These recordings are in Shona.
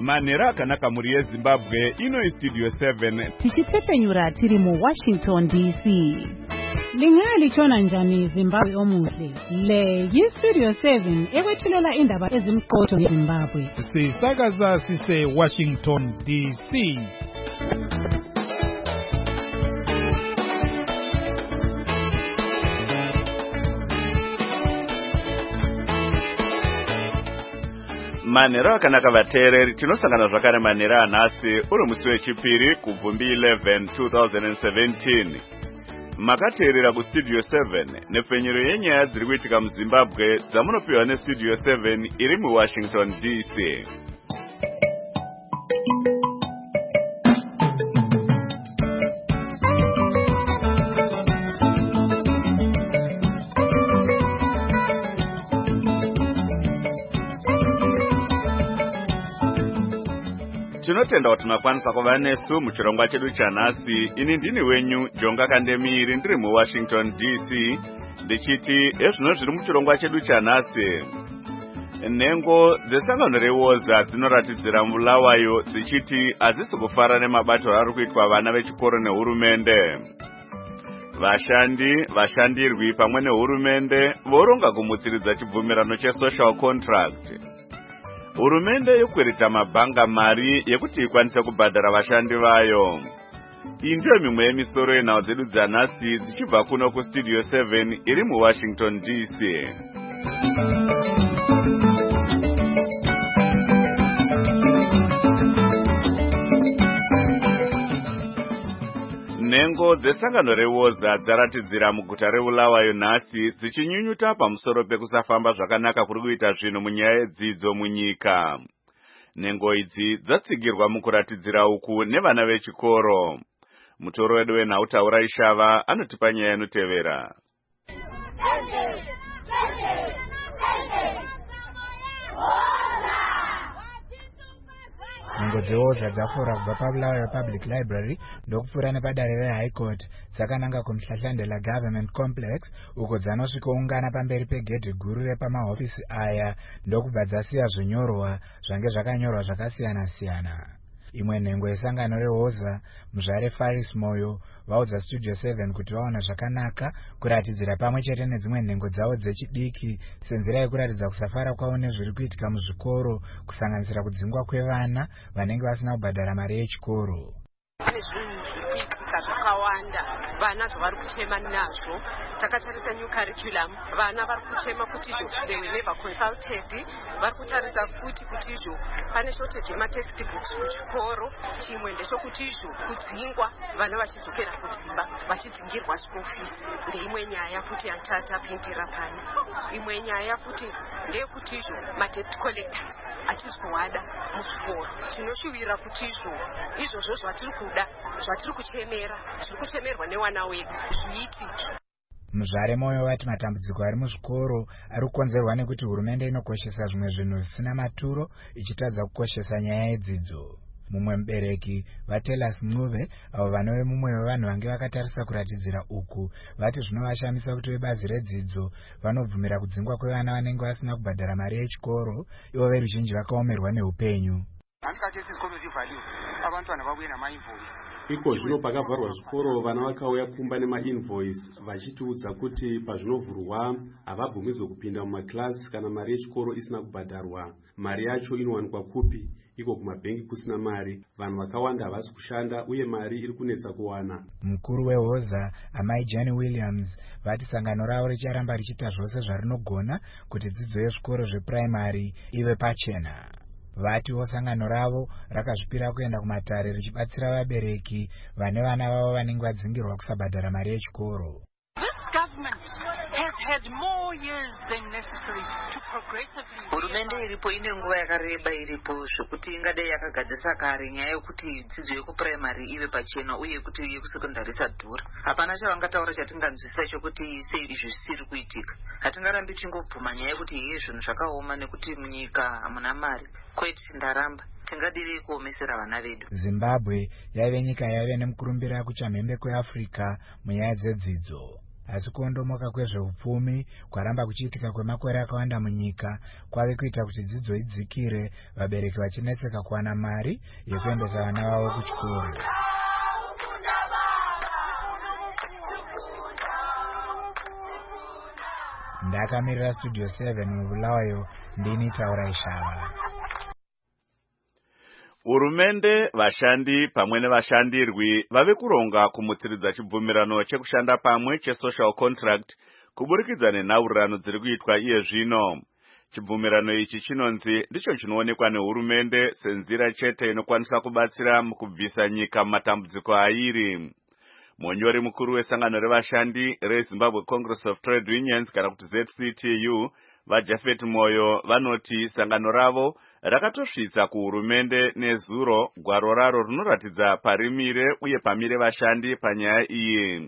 Manera akanaka muri yeZimbabwe ino Studio 7 tichitsepenyura tiri mu Washington DC. Lingalitshona njani Zimbabwe omuhle? Le yiStudio 7 ekwethulela indaba ezimqotho eZimbabwe. Sisakaza sise Washington DC. Manera akanaka vateereri tinosangana zvakare manera anhasi uri musi wechipiri kubvumbi 11 2017. Makateerera kuStudio 7 nepfenyuro yenyaya dziri kuitika muZimbabwe dzamunopiwa neStudio 7 iri muWashington DC. Tinotenda kuti makwanisa kuva nesu muchirongwa chedu chanhasi. Ini ndini wenyu Jonga Kandemiri ndiri muWashington DC ndichiti ezvino zviri muchirongwa chedu chanhasi. Nhengo dzesangano reWoza dzinoratidzira Bulawayo dzichiti hadzisi kufara nemabatiro ari kuitwa vana vechikoro nehurumende. Vashandirwi pamwe nehurumende voronga kumutsiridza chibvumirano chesocial contract. Hurumende yokwereta mabhanga mari yekuti ikwanise kubhadhara vashandi vayo. Iyi ndiyo mimwe yemisoro yenhau dzedu dzanhasi dzichibva kuno kuStudio 7 iri muWashington DC. Nhengo dzesangano reWoza dzaratidzira muguta reBulawayo nhasi dzichinyunyuta pamusoro pekusafamba zvakanaka kuri kuita zvinhu munyaya yedzidzo munyika. Nhengo idzi dzatsigirwa mukuratidzira uku nevana vechikoro. Mutoro wedu wenhau Taura Ishava anotipa nyaya inotevera. Nhengo dzeWoza dzafura kubva paBulawayo Public Library ndokupfuura nepadare reHigh Court dzakananga kuMhlahlandela Government Complex uko dzanosvikoungana pamberi pegedhi guru repamahofisi aya ndokubva dzasiya zvinyorwa zvange zvakanyorwa zvakasiyana-siyana. Imwe nhengo yesangano reWoza, muzvare Faris Moyo, vaudza Studio 7 kuti vaona zvakanaka kuratidzira pamwe chete nedzimwe nhengo dzavo dzechidiki senzira yekuratidza kusafara kwavo nezviri kuitika muzvikoro, kusanganisira kudzingwa kwevana vanenge vasina kubhadhara mari yechikoro. Pane zvinhu zviri kuitika zvakawanda, vana zvavari kuchema nazvo. Takatarisa new curriculum, vana vari kuchema kuti izvo they were never consulted. Vari kutarisa futi kuti izvo pane shortage yematextbooks kuchikoro. Chimwe ndechekuti izvo kudzingwa, vana vachidzokera kudzimba vachidzingirwa school fees. Ndeimwe nyaya futi yatatapindira pano. Imwe nyaya futi ndeyekuti izvo madebt collectors hatisi kuwada muzvikoro. Tinoshuvira kuti izvozvo zvatiri kuda, zvatiri kuchemera, zviri kuchemerwa nevana vedu zviitike. Muzvare Moyo vati matambudziko ari muzvikoro ari kukonzerwa nekuti hurumende inokoshesa zvimwe zvinhu zvisina maturo ichitadza kukoshesa nyaya yedzidzo. Mumwe mubereki vaTelas Mnuve, avo vanove mumwe wevanhu vange vakatarisa kuratidzira uku, vati zvinovashamisa kuti vebazi redzidzo vanobvumira kudzingwa kwevana vanenge vasina kubhadhara mari yechikoro, ivo veruzhinji vakaomerwa neupenyu. Iko zvino pakavharwa zvikoro vana vakauya kumba nemainvoice vachitiudza kuti pazvinovhurwa havabvumidzwe kupinda mumaklasi kana mari yechikoro isina kubhadharwa. Mari yacho inowanikwa kupi? Iko kumabhengi kusina mari. Vanhu vakawanda havasi kushanda uye mari iri kunetsa kuwana. Mukuru weWoza, Amai Jane Williams, vati sangano ravo richaramba richiita zvose zvarinogona kuti dzidzo yezvikoro zvepuraimari ive pachena. Vatiwo sangano ravo rakazvipira kuenda kumatare richibatsira vabereki vane vana vavo vanenge vadzingirwa kusabhadhara mari yechikoro. Hurumende iripo ine nguva yakareba iripo zvokuti ingadai yakagadzisa kare nyaya yokuti dzidzo yekupuraimari ive pachena uye kuti yekusekondari isadhura. Hapana chavangataura chatinganzwisa chokuti sei izvi zvisiri kuitika. Hatingarambi tingobvuma nyaya yokuti iye zvinhu zvakaoma nekuti munyika hamuna mari. Kwete ndaramba. Tingadiri kuomesera vana vedu. Zimbabwe yaive nyika yaive nemukurumbira kuchamhembe kweAfrica munyaya dzedzidzo. asi kuondomoka kwezveupfumi kwaramba kuchiitika kwemakore akawanda munyika kwave kuita kuti dzidzo idzikire, vabereki vachinetseka kuwana mari yekuendesa vana vavo kuchikoro. Ndakamirira Studio 7 muBulawayo, ndini Taura Ishava. Hurumende, vashandi pamwe nevashandirwi vave kuronga kumutsiridza chibvumirano chekushanda pamwe chesocial contract kuburikidza nenhaurirano dziri kuitwa iye zvino. Chibvumirano ichi chinonzi ndicho chinoonekwa nehurumende senzira chete inokwanisa kubatsira mukubvisa nyika mumatambudziko airi. Monyori mukuru wesangano revashandi reZimbabwe Congress of Trade Unions kana kuti ZCTU vaJafet Moyo vanoti sangano ravo rakatosvitsa kuhurumende nezuro gwaro raro rinoratidza parimire uye pamire vashandi panyaya iyi.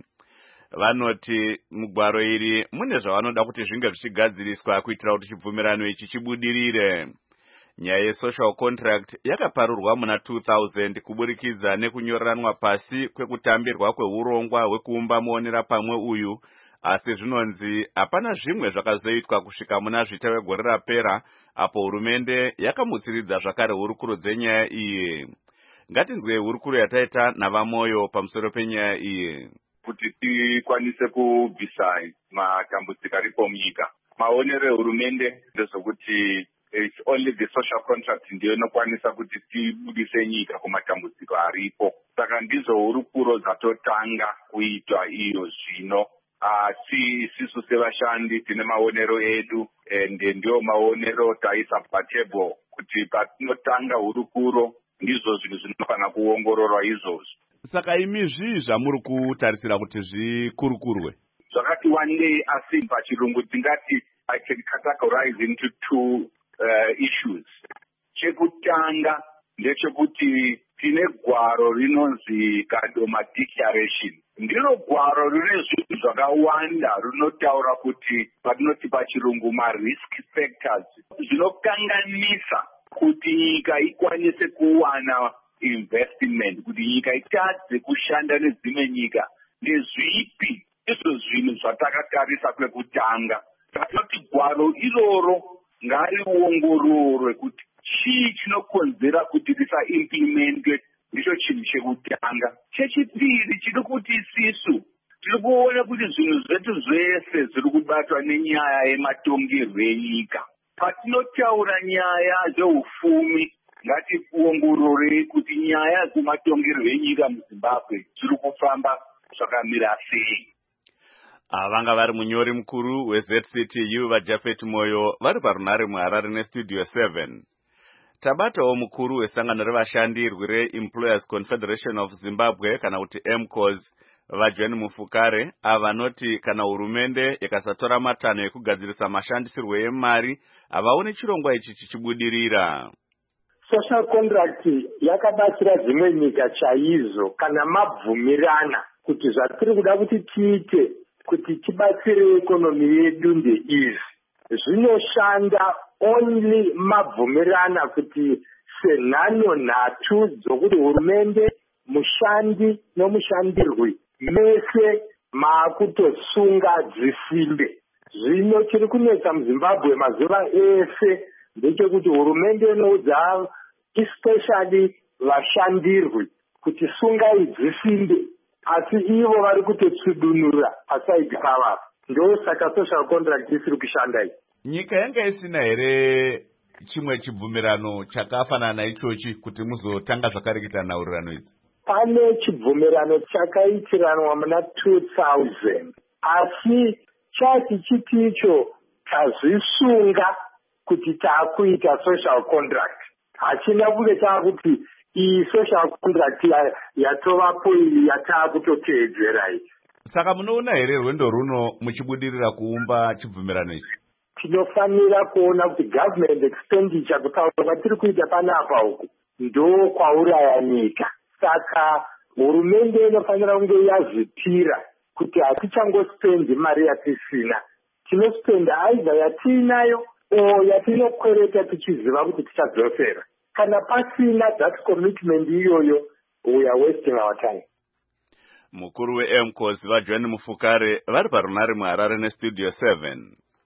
Vanoti mugwaro iri mune zvavanoda kuti zvinge zvichigadziriswa kuitira kuti chibvumirano ichi chibudirire. Nyaya yesocial contract yakaparurwa muna 2000 kuburikidza nekunyoreranwa pasi kwekutambirwa kweurongwa hwekuumba muonera pamwe uyu, asi zvinonzi hapana zvimwe zvakazoitwa kusvika muna zvita wegore rapera apo hurumende yakamutsiridza zvakare hurukuro dzenyaya iyi. Ngatinzwe hurukuro yataita navaMoyo pamusoro penyaya iyi. Kuti tikwanise kubvisa matambudziko aripo munyika, maonero ehurumende ndezvokuti it's only the social contract ndiyo inokwanisa kuti tibudise nyika kumatambudziko aripo. Saka ndizo hurukuro dzatotanga kuitwa iyo zvino. Asi isisu sevashandi tine maonero edu ende ndiyo maonero taisa patable kuti patinotanga hurukuro ndizvo zvinhu zvinofana kuongororwa izvozvo. Saka imizvi zvamuri kutarisira kuti zvikurukurwe zvakati wandei, asi pachirungu tingati I can categorize into two issues. Chekutanga ndechekuti tine gwaro rinonzi Kadoma Declaration. Ndiro gwaro rine zvinhu zvakawanda rinotaura kuti patinoti pachirungu ma-risk factors zvinokanganisa kuti nyika ikwanise kuwana investment, kuti nyika itadze kushanda nedzimwe nyika. Ndezvipi izvo zvinhu zvatakatarisa kwekutanga? Tatinoti gwaro iroro ngariongororwe kuti chii chinokonzera kuti risaimplementwe, ndicho chinhu chekutanga. Chechipiri chiri kuti isisu tiri kuona kuti zvinhu zvetu zvese zviri kubatwa nenyaya yematongerwo enyika. Patinotaura nyaya dzeupfumi ngationgororei kuti nyaya dzematongerwo enyika muZimbabwe dziri kufamba zvakamira sei. Vanga vari munyori mukuru weZCTU vaJafet Moyo vari parunare muHarare neStudio 7. Tabatawo mukuru wesangano revashandirwi reEmployers Confederation of Zimbabwe kana kuti MCOS vaJohn Mufukare avanoti kana hurumende ikasatora matanho ekugadzirisa mashandisirwo emari havaoni chirongwa ichi chichibudirira. Social contract yakabatsira dzimwe nyika chaizvo kana mabvumirana kuti zvatiri kuda kuti tiite kuti tibatsire ekonomi yedu ndeizvi. Zvinoshanda only mabvumirana kuti senhano nhatu dzokuti hurumende, mushandi nomushandirwi mese maakutosunga dzisimbe. Zvino chiri kunetsa muZimbabwe mazuva ese ndechekuti hurumende inoudza especially vashandirwi kuti sungai dzisimbe, asi ivo vari kutotsudunura pasaidi pavavo. Ndo saka social contract isiri kushanda iyi. Nyika yanga isina here chimwe chibvumirano chakafanana naichochi kuti muzotanga zvakareketa nhaurirano idzi? Pane chibvumirano chakaitiranwa muna 2000, asi chati chiticho tazvisunga kuti taakuita social contract. Hachina kunge taakuti iyi social contract yatovapo iyi yataakutoteedzera iyi. Saka munoona here rwendo runo muchibudirira kuumba chibvumirano ichi? Tinofanira kuona kuti government expenditure kutaura kwatiri kuita panapa uku ndo kwauraya nyika. Saka hurumende inofanira kunge yazvipira kuti hatichangosendi mari yatisina, tinospenda aidha yatiinayo o yatinokwereta tichiziva kuti tichadzosera. Kana pasina that commitment iyoyo, we are wasting our time. mukuru weMCOS vaJohn Mufukare vari parunare muHarare neStudio 7.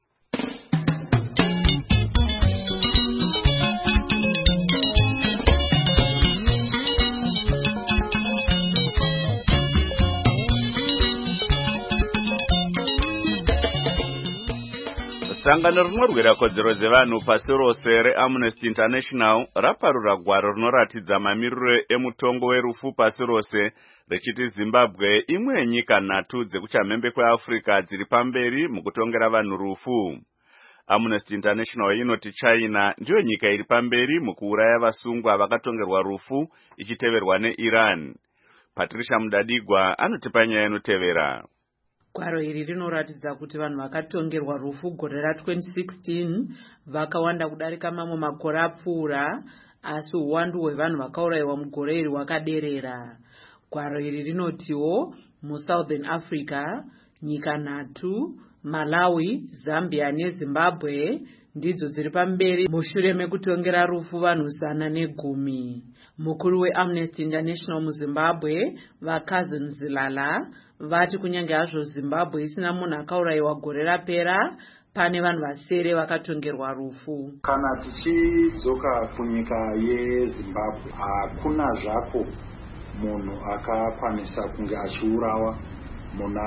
Sangano rinorwira kodzero dzevanhu pasi rose reAmnesty International raparura gwaro rinoratidza mamiriro emutongo werufu pasi rose rechiti Zimbabwe imwe yenyika 3 dzekuchamhembe kweAfrica dziri pamberi mukutongera vanhu rufu. Amnesty International inoti China ndiyo nyika iri pamberi mukuuraya vasungwa vakatongerwa rufu ichiteverwa neIran. Patricia Mudadigwa anotipa nyaya inotevera. Gwaro iri rinoratidza kuti vanhu vakatongerwa rufu gore ra2016 vakawanda kudarika mamwe makore apfuura, asi uwandu hwevanhu vakaurayiwa mugore iri hwakaderera. Gwaro iri rinotiwo muSouthern Africa nyika 3, Malawi, Zambia neZimbabwe ndidzo dziri pamberi mushure mekutongera rufu vanhu 110. Mukuru weAmnesty International muZimbabwe vaCousin Zilala vati kunyange hazvo Zimbabwe isina munhu akaurayiwa gore rapera, pane vanhu vasere vakatongerwa rufu. Kana tichidzoka kunyika yeZimbabwe, hakuna zvako munhu akakwanisa kunge achiurawa muna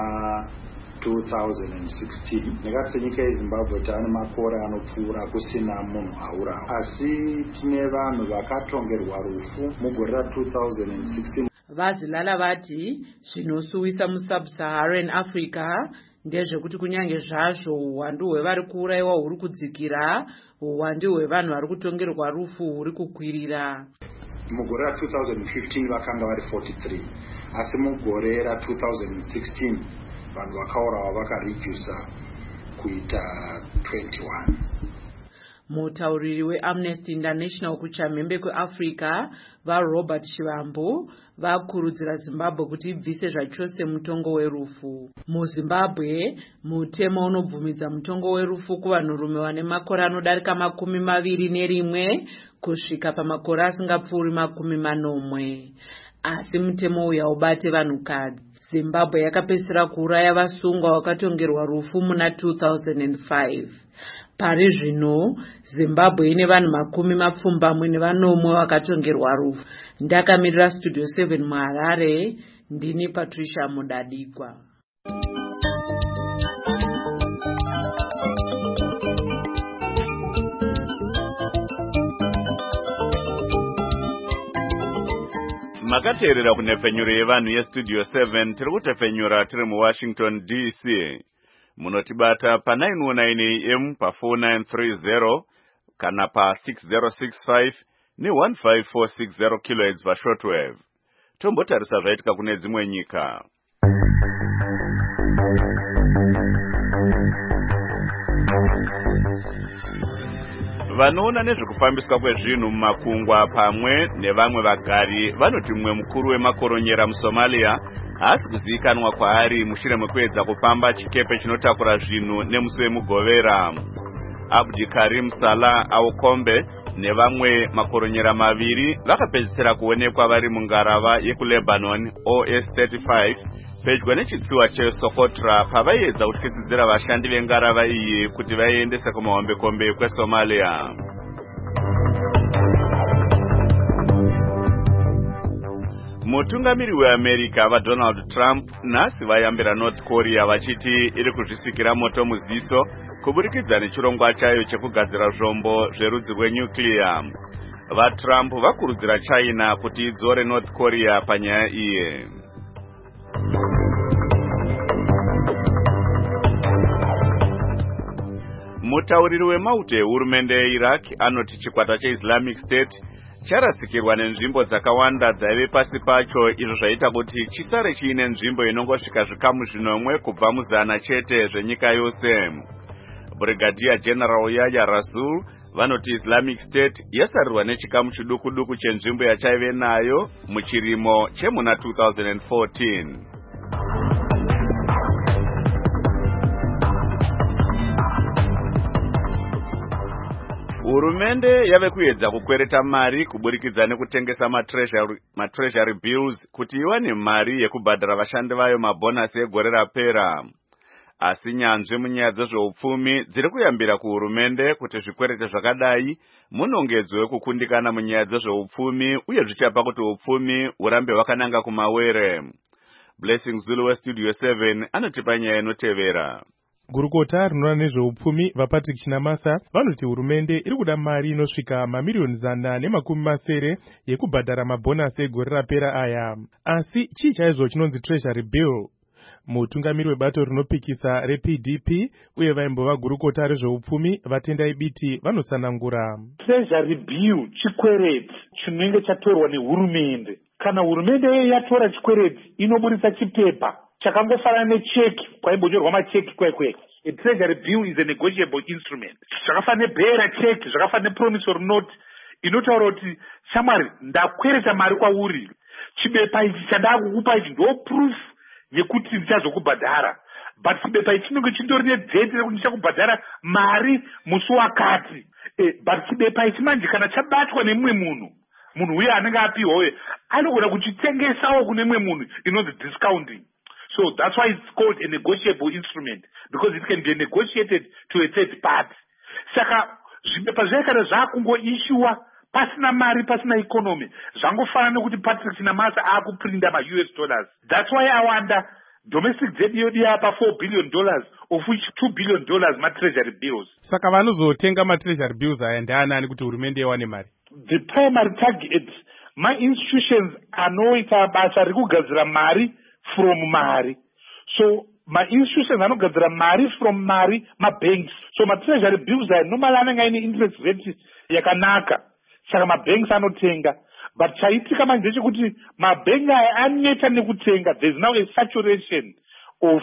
2016. Nekati nyika yeZimbabwe tane makore anopfuura kusina munhu aurawa, asi tine vanhu vakatongerwa rufu mugore ra2016. Vazilala vati zvinosuwisa muSub-Saharan Africa ndezvekuti kunyange zvazvo uwandu hwevari kuurayiwa huri kudzikira, uwandu hwevanhu vari kutongerwa rufu huri kukwirira. Mugore ra2015 vakanga vari 43, asi mugore ra2016 vanhu vakaurawa vakaredusa kuita 21. Mutauriri weAmnesty International kuchamhembe kweAfrica vaRobert Shivambu vakurudzira Zimbabwe kuti ibvise zvachose mutongo werufu. MuZimbabwe mutemo unobvumidza mutongo werufu kuvanhurume vane makore anodarika 21 kusvika pamakore asingapfuuri 40, asi mutemo uyu haubate vanhukadzi. Zimbabwe yakapedzisira kuuraya vasungwa vakatongerwa rufu muna 2005. Pari zvino Zimbabwe ine vanhu 24 vakatongerwa rufu. Ndakamirira Studio 7 muHarare, ndini Patricia Mudadigwa. Makateerera kunepfenyuro yevanhu yeStudio 7 tiri kutepfenyura tiri muWashington DC. Munotibata pa919 AM pa4930 kana pa6065 ne15460 kHz pashortwave. Tombotarisa zvaitika kune dzimwe nyika. Vanoona nezvekufambiswa kwezvinhu mumakungwa pamwe nevamwe vagari vanoti mumwe mukuru wemakoronyera muSomalia haasi kuzivikanwa kwaari mushure mekuedza kupamba chikepe chinotakura zvinhu nemusi wemugovera. Abdi Karim Salah Aukombe nevamwe makoronyera 2 vakapedzisira kuonekwa vari mungarava yekuLebanon OS-35 pedyo nechitsuwa cheSocotra pavaiedza kutyisidzira vashandi vengarava iyi kuti vaiendese kumahombekombe kweSomalia. Mutungamiri weAmerica vaDonald Trump nhasi vayambira North Korea vachiti iri kuzvisikira moto muziso kuburikidza nechirongwa chayo chekugadzira zvombo zverudzi rwenyuclear. VaTrump vakurudzira China kuti idzore North Korea panyaya iyi. Mutauriri wemauto ehurumende yeIraq anoti chikwata cheIslamic State charasikirwa nenzvimbo dzakawanda dzaive pasi pacho, izvo zvaita kuti chisare chiine nzvimbo inongosvika zvikamu 10 kubva mu100 chete zvenyika yose. Brigadier General Yahya Rasul vanoti Islamic State yasarirwa nechikamu chiduku chenzvimbo yachaive nayo muchirimo chemuna 2014. Hurumende yave kuedza kukwereta mari kuburikidza nekutengesa matreasury bills kuti iwane mari yekubhadhara vashandi vayo mabhonasi egore rapera. Asi nyanzvi munyaya dzezveupfumi dziri kuyambira kuhurumende kuti zvikwerete zvakadai munongedzwe kukundikana munyaya dzezveupfumi uye zvichapa kuti upfumi hurambe hwakananga kumawere. Blessing Zulu weStudio 7 anotipa nyaya inotevera. Gurukota rinoona nezveupfumi vaPatrick Chinamasa vanoti hurumende iri kuda mari inosvika mamiliyoni 170 yekubhadhara mabhonasi egore rapera aya. Asi chii chaizvo chinonzi treasury bill? Mutungamiri webato rinopikisa rePDP uye vaimbova gurukota rezveupfumi Vatendai Biti vanotsanangura. Treasury bill chikwereti chinenge chatorwa nehurumende. Kana hurumende yatora chikwereti inoburitsa chipepa chakangofanana necheki kwaimbonyorwa macheki kwekwe. A treasury bill is a negotiable instrument. Zvakafanana nebhera cheki, zvakafanana nepromissory note inotaura kuti shamwari ndakwereta mari kwauri. Chipepa ichi chandakukupa ichi ndo proof yekuti ndichazokubhadhara. But chipepa ichi chinenge chindori nedhete rekuti ndichakubhadhara mari musi wakati. But chipepa ichi manje kana chabatwa nemumwe munhu uye anenge apiwa uye anogona kuchitengesawo kune mumwe munhu inonzi discounting. So that's why it's called a negotiable instrument, because it can be negotiated to a third party. Saka zvipepa zvekare zvakungoishiwa pasina mari, pasina economy. Zvangofanana nekuti Patrick Chinamasa akuprinta ma-US dollars. That's why awanda domestic debt yodi yapa $4 billion, of which $2 billion ma-treasury bills. Saka vanozotenga ma-treasury bills aya ndeanani kuti hurumende iwane mari? The primary target ma-institutions anoita basa rekugadzira mari from mari. So ma-institutions anogadzira mari from mari, ma-banks. So ma-treasury bills aya normally anenge aine interest rate yakanaka. Saka ma-banks anotenga. But chaitika manje ndechekuti ma-bank aya aneta nekutenga. There's now a saturation of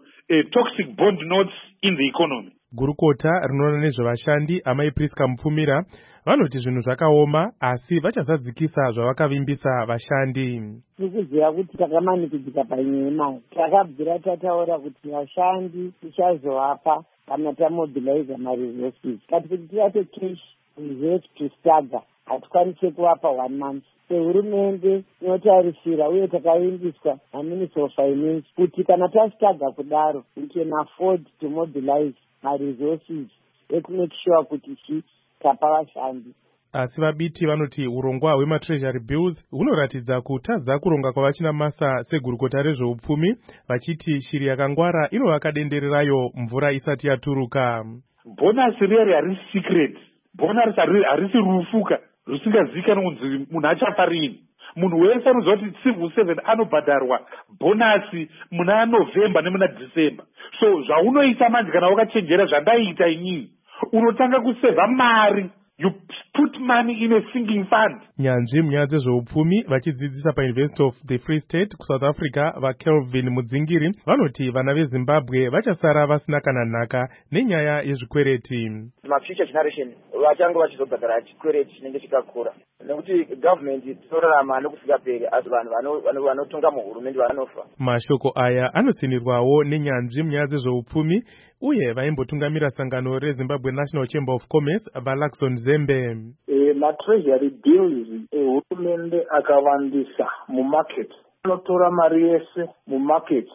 toxic bond notes in the economy. Gurukota rinoona nezvevashandi Amai Priska Mupfumira vanoti zvinhu zvakaoma asi vachazadzikisa zvavakavimbisa vashandi. Tikuziva kuti takamanikidzika panyaya yemari. Takabvira tataura kuti vashandi tichazovapa kana tamobilize maresources. Kati kuti tivape cash reserve to stagger, hatikwanise kuvapa 1 month. Hurumende inotarisira uye takavimbiswa naMinister of Finance kuti kana tastagger kudaro we can afford to mobilize maresources ekumake sure kuti chitapa vashandi. Asi vaBiti vanoti urongwa hwematreasury bills hunoratidza kutadza kuronga kwavaChinamasa segurukota rezveupfumi, vachiti shiri yakangwara inovaka dendere rayo mvura isati yaturuka. Bonus reri harisi secret. Bonus harisi rufuka rusingazikanwi kunzi munhu achafa rini. Munhu wese anoziva kuti civil 7 anobhadharwa bonasi muna November nemuna December. So zvaunoita manje kana wakachenjera zvandaita inini, unotanga kusevha mari. You put money in a sinking fund. Nyanzvi munyaya dzezveupfumi vachidzidzisa paUniversity of the Free State kuSouth Africa vaKelvin Mudzingiri vanoti vana veZimbabwe vachasara vasina kana nhaka nenyaya yezvikwereti. Future generation vachange vachizobhadhara chikwereti chinenge chikakura nekuti government inorarama nokusingaperi asi vanhu vanotonga muhurumende vanofa. Mashoko aya anotsinirwawo nenyanzvi munyaya dzezveupfumi uye vaimbotungamira sangano reZimbabwe National Chamber of Commerce vaLaxon Zembe. Ma-treasury bills hurumende akawandisa mumarket anotora mari yese mumarket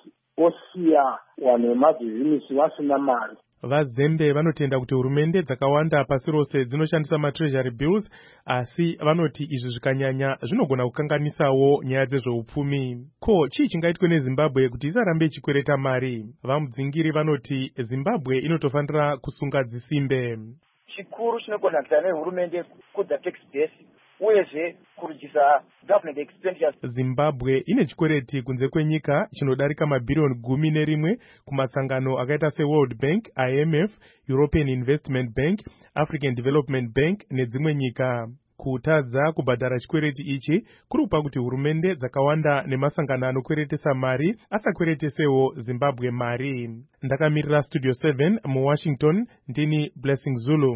osiya vanhu vemabhizimisi vasina mari. VaZembe vanotenda kuti hurumende dzakawanda pasi rose dzinoshandisa ma-treasury bills, asi vanoti izvi zvikanyanya zvinogona kukanganisawo nyaya dzezveupfumi. Ko chii chingaitwe neZimbabwe kuti isarambe ichikwereta mari? VaMudzingiri vanoti Zimbabwe inotofanira kusunga dzisimbe. Chikuru chinogona kuita nehurumende kudza tax base uyezve kurujisa government expenditures. Zimbabwe ine chikwereti kunze kwenyika chinodarika mabhiriyoni 11 kumasangano akaita seWorld Bank, IMF, European Investment Bank, African Development Bank nedzimwe nyika. Kutadza kubhadhara chikwereti ichi kurupa kuti hurumende dzakawanda nemasangano anokweretesa mari asakweretesewo Zimbabwe mari. Ndakamirira Studio 7 muWashington, ndini Blessing Zulu.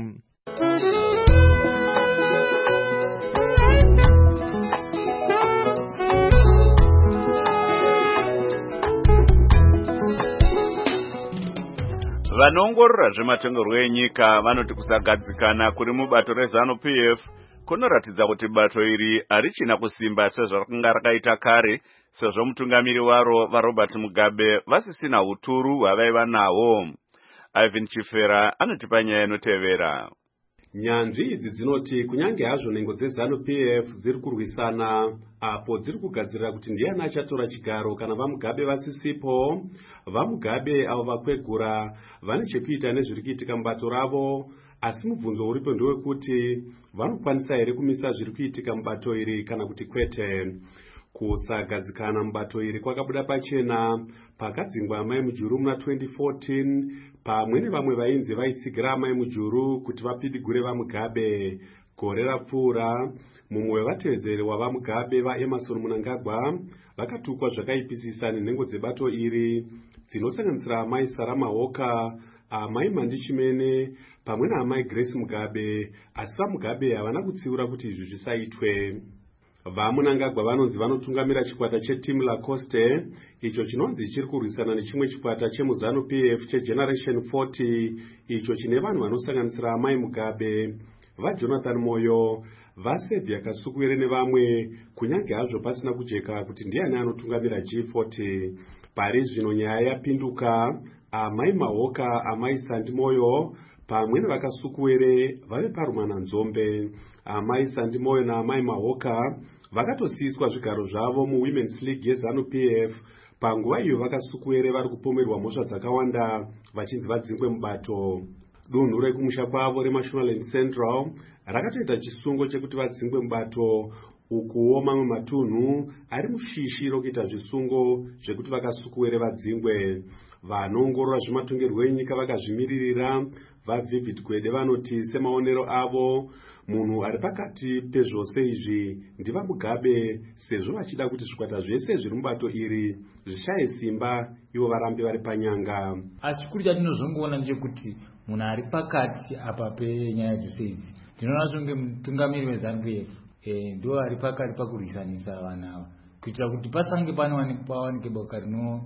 Vanoongorora zvematongerwo enyika vanoti kusagadzikana kuri mubato reZANU-PF kunoratidza kuti bato iri harichina kusimba sezvakanga rakaita kare, sezvo mutungamiri waro vaRobert Mugabe vasisina huturu hwavaiva nahwo. Ivan Chifera anotipa nyaya inotevera. Nyanzvi idzi dzinoti kunyange hazvo nhengo dzeZANU-PF dziri kurwisana apo dziri kugadzirira kuti ndiani achatora chigaro kana vaMugabe vasisipo, vaMugabe avo vakwegura vane chekuita nezviri kuitika mubato ravo, asi mubvunzo uripo ndewekuti vanokwanisa here kumisa zviri kuitika mubato iri kana kuti kwete. Kusagadzikana mubato iri kwakabuda pachena pakadzingwa Mai Mujuru muna 2014 pamwe nevamwe vainzi vaitsigira Mai Mujuru kuti vapidigure vaMugabe. Gore rapfuura mumwe wevatevedzeri wavaMugabe vaEmerson Mnangagwa vakatukwa zvakaipisisa nenhengo dzebato iri dzinosanganisira Mai Sarah Mahoka, Mai Mandi Chimene pamwe naMai Grace Mugabe, asi vaMugabe havana kutsiura kuti izvi zvisaitwe. VaMnangagwa vanonzi vanotungamira chikwata cheTeam Lacoste, icho chinonzi chiri kurwisana nechimwe chikwata chemuZANU-PF cheGeneration 40, icho chine vanhu vanosanganisira Mai Mugabe, vaJonathan Moyo, vaSebia Kasukuwere nevamwe, kunyange hazvo pasina kujeka kuti ndiani anotungamira G40. Pari zvino nyaya yapinduka, Mai Mahoka, Mai Sandi Moyo pamwe nevakasukuwere vave parumana nzombe. Mai Sandi Moyo naMai Mahoka vakatosiyiswa zvigaro zvavo muWomen's League yeZANU-PF panguva iyo vakasukuwere vari kupomerwa mhosva dzakawanda vachinzi vadzingwe mubato. Dunhu rekumusha kwavo reMashonaland Central rakatoita chisungo chekuti vadzingwe mubato, ukuwo mamwe matunhu ari mushishi rokuita zvisungo zvekuti vakasukuwere vadzingwe. Vanoongorora zvematongerwo enyika vakazvimiririra vaVivid Gwede vanoti semaonero avo munhu ari pakati pezvose izvi ndivaMugabe, sezvo vachida kuti zvikwata zvese zviri mubato iri zvishaye simba ivo varambe vari panyanga. Asi chikuru chatinozongoona ndechekuti munhu ari pakati apa penyaya dzese idzi ndinoona zvonge mutungamiri weZANU-PF ndo ari pakati pakurwisanisa vanhu ava kuitira kuti pasange pawanike boka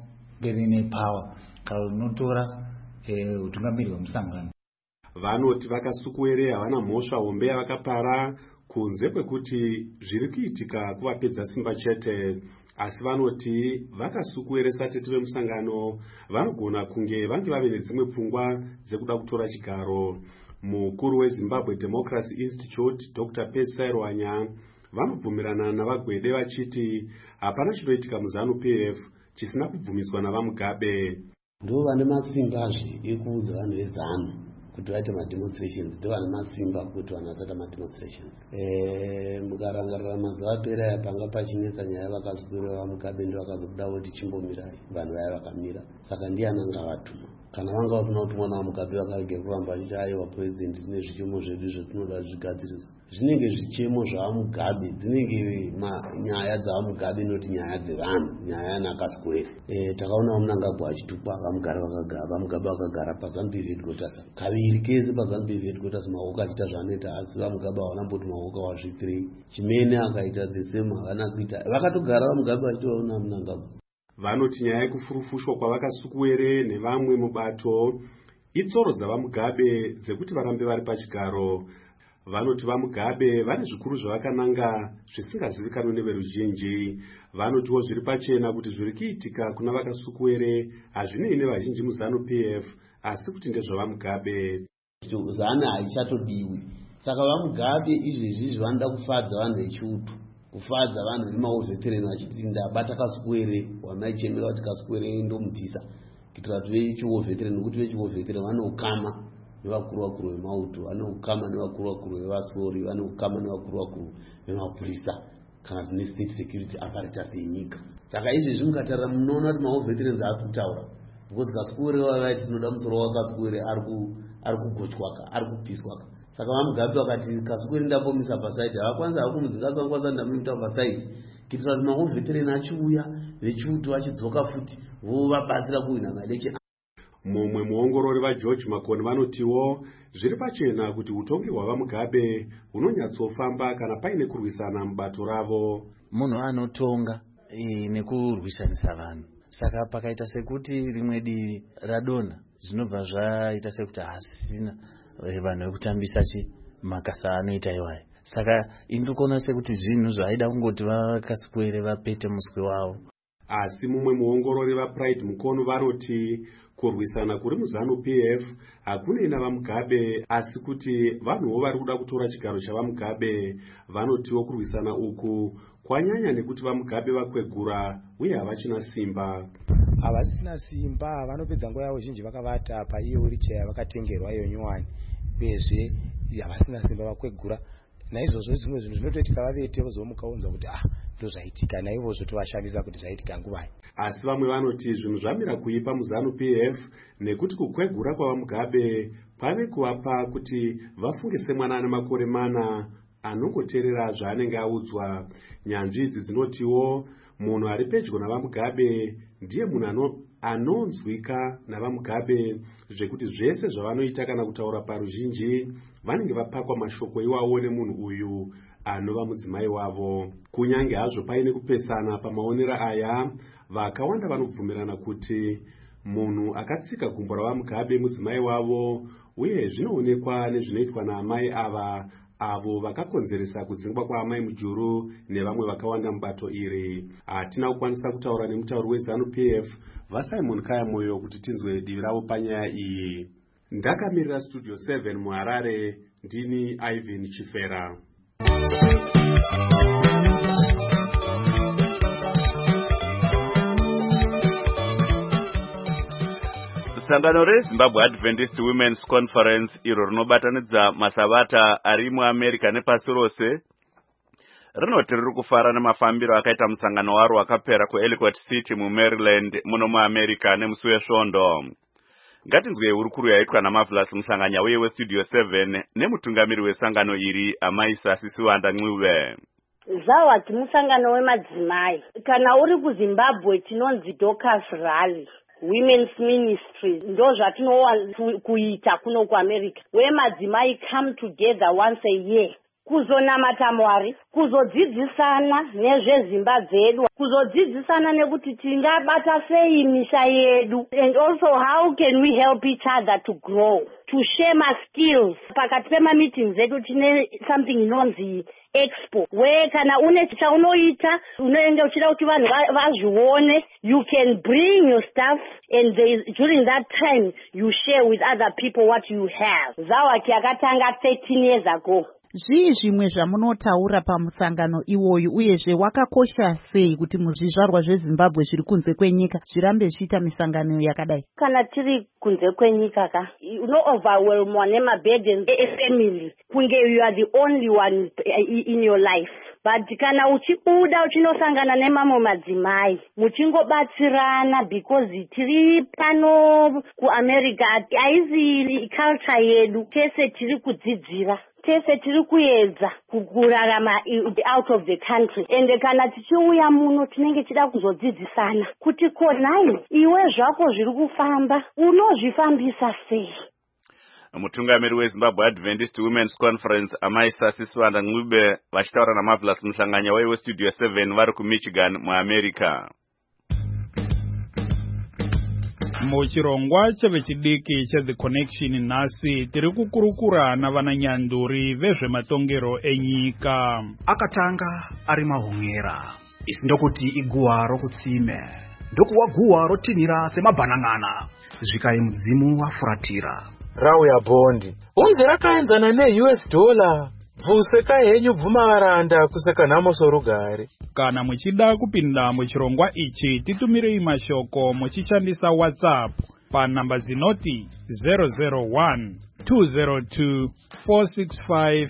rine power kana rinotora utungamiri hwemusangano. Vanoti vakasukuwere havana mhosva hombe yavakapara kunze kwekuti zviri kuitika kuvapedza simba chete, asi vanoti vakasukuwere satete vemusangano vanogona kunge vange vave nedzimwe pfungwa dzekuda kutora chigaro. Mukuru weZimbabwe Democracy Institute Dr. Percy Rwanya vanobvumirana navaGwede vachiti hapana chinoitika muZANU-PF chisina kubvumiswa navaMugabe. Ndo vane masimbazve ekuudza vanhu veZANU kuti vaite mademonstrations, ndo vane masimba kuti vanhu vasaita mademonstrations. Mukarangarira mazuva apera panga pachinetsa nyaya vakasukuwere vaMugabe ndo vakazobuda kuti chimbomirai, vanhu vaya vakamira. Saka ndiani anga vatuma? Kana vanga vasina kutumwa navaMugabe vakarege kuramba vachiti aiwa president tine zvichemo zvedu zvetinoda zvigadziriswa. Zvinenge zvichemo zvavaMugabe, dzinenge nyaya dzavaMugabe noti nyaya dzevanhu, nyaya yanakasukuwere. Takaona Mnangagwa achitukwa vaMugabe vakagara paZANU-PF headquarters kaviri kese paZANU-PF headquarters, Mahoka achita zvaanoita, asi vaMugabe havana mboti Mahoka wasvikirei. Chimene akaita the same havana kuita, vakatogara vaMugabe vachitoona Mnangagwa. Vanoti nyaya yekufurufushwa kwavakasukuwere nevamwe mubato itsoro dzavaMugabe dzekuti varambe vari pachigaro. Vanoti vaMugabe vane zvikuru zvavakananga zvisingazivikanwi neveruzhinji. Vanotiwo zviri pachena kuti zviri kuitika kuna vakasukuwere hazvinei nevazhinji muZANU-PF, asi kuti ndezvavaMugabe. ZANU haichatodiwi, saka vaMugabe izvezvi vanoda kufadza vanhu vechiutu, kufadza vanhu vemauvhetereni vachiti ndabata Kasukuwere wamaichemera kuti Kasukuwere ndomubvisa kuitira kuti vechiuvhetereni, nokuti vechiuvhetereni vane ukama nevakuru vakuru vemauto, vane ukama nevakuru vakuru vevasori, vane ukama nevakuru vakuru vemapurisa kana kuti nestate security apparatus yenyika. Saka izvezvi mukatarira munoona kuti mauvhetereni haasi kutaura, because Kasukuwere vavaiti tinoda musoro waKasukuwere ari kugochwaka, ari kupiswaka. Saka vaMugabe vakati Kasukuwere ndambomisa pasaidi, havakwanisa kumudzinga vakwanisa ndamuita pasaidi kuitira kuti mauvhetereni achiuya vechiuto vachidzoka futi vovabatsira kuhwina maelection. Mumwe muongorori vaGeorge Makoni vanotiwo zviri pachena kuti utongi hwavaMugabe hunonyatsofamba kana paine kurwisana mubato ravo. Munhu anotonga nekurwisanisa vanhu, saka pakaita sekuti rimwe divi radonha zvinobva zvaita sekuti hasina vanhu vekutambisa makasa anoita iwayo. Saka indikuona sekuti zvinhu zvaida kungoti vakaswere vapete muswe wavo. Asi mumwe muongorori vaPride Mukono vanoti kurwisana kuri muZANU-PF hakuneina vaMugabe, asi kuti vanhuwo vari kuda kutora chigaro chavaMugabe. Vanotiwo kurwisana uku kwanyanya nekuti vaMugabe vakwegura uye havachina simba. Havasina simba, vanopedza nguva yavo zhinji vakavata paiyo wheelchair vakatengerwa iyo nyuwani. Uyezve havasina simba vakwegura. Naizvozvo zvimwe zvinhu zvinotoitika vavete vozomuka vonza kuti ndozvaitika, naivozvo tovashandisa kuti zvaitika nguvai. Asi vamwe vanoti zvinhu zvamira kuipa muZANU-PF nekuti kukwegura kwavaMugabe kwave kuvapa kuti vafunge semwana ane makore 4 anongoteerera zvaanenge audzwa. Nyanzvi idzi dzinotiwo munhu ari pedyo navaMugabe ndiye munhu anonzwika navaMugabe, zvekuti zvese zvavanoita kana kutaura paruzhinji vanenge vapakwa mashoko iwawo nemunhu uyu anova mudzimai wavo. Kunyange hazvo paine kupesana pamaonero aya, vakawanda vanobvumirana kuti munhu akatsika gumbo ravaMugabe mudzimai wavo, uye zvinoonekwa nezvinoitwa naamai avo vakakonzeresa kudzingwa kwaamai Mujuru nevamwe vakawanda mubato iri. Hatina kukwanisa kutaura nemutauri weZANU-PF vaSimon Kayamoyo kuti tinzwe divi ravo panyaya iyi. Ndakamirira Studio 7 muHarare, ndini Ivan Chifera. Sangano reZimbabwe Adventist Women's Conference iro rinobatanidza masabata ari muAmerica nepasi rose rinoti riri kufara nemafambiro akaita musangano waro wakapera kuEllicott City muMaryland muno muAmerica nemusi wesvondo. Ngatinzwe hurukuru yaitwa naMarvelous Musanganya uye weStudio 7 nemutungamiri wesangano iri Amai Sasisiwanda Ncube. Zawati musangano wemadzimai. Kana uri kuZimbabwe tinonzi Dorcas Rally, Women's Ministry, ndo zvatinowana kuita kuno kuAmerica. Wemadzimai come together once a year. Kuzonamata Mwari, kuzodzidzisana nezvezimba dzedu, kuzodzidzisana nekuti tingabata sei misha yedu, and also how can we help each other to grow, to share my skills. Pakati pema meetings zedu tine something inonzi expo, where kana une chaunoita unoenda uchida kuti vanhu vazvione, you can bring your stuff and during that time you share with other people what you have. Zawati yakatanga 13 years ago. Zvii zvimwe zvamunotaura pamusangano iwoyu, uyezve wakakosha sei kuti muzvizvarwa zveZimbabwe zviri kunze kwenyika zvirambe zviita misangano yakadai? Kana tiri kunze kwenyika overwhelmwa nemaburdens efamily, kunge you are the only one in your life. But kana uchibuda uchinosangana nemamwe madzimai muchingobatsirana, because tiri pano kuAmerica aizi culture yedu, tese tiri kudzidzira, tese tiri kuedza kurarama out of the country, and kana tichiuya muno tinenge chida kuzodzidzisana kuti konai iwe zvako zviri kufamba unozvifambisa sei. Mutungamiri weZimbabwe Adventist Women's Conference Amai Sasisiwanda Ncube vachitaura naMarvelous Musanganya weStudio 7 vari kuMichigan muAmerica. Muchirongwa chevechidiki cheThe Connection nhasi tiri kukurukura navananyanduri vezvematongero enyika. Akatanga ari mahun'era, isi ndokuti iguwa rokutsime, ndokuwa guwa rotinhira semabhanan'ana, zvikai mudzimu wafuratira. Rauya Bondi unzi rakaenzana neUS dollar, bvuseka henyu bvuma varanda kuseka nhamo sorugare. Kana muchida kupinda muchirongwa ichi titumirei mashoko muchishandisa WhatsApp panhamba zinoti 001 202 465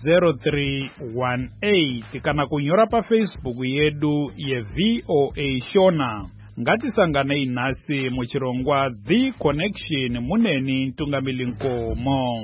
0318 kana kunyora paFacebook yedu yeVOA Shona. Ngatisanganei nhasi muchirongwa The Connection muneni Ntungamili Nkomo.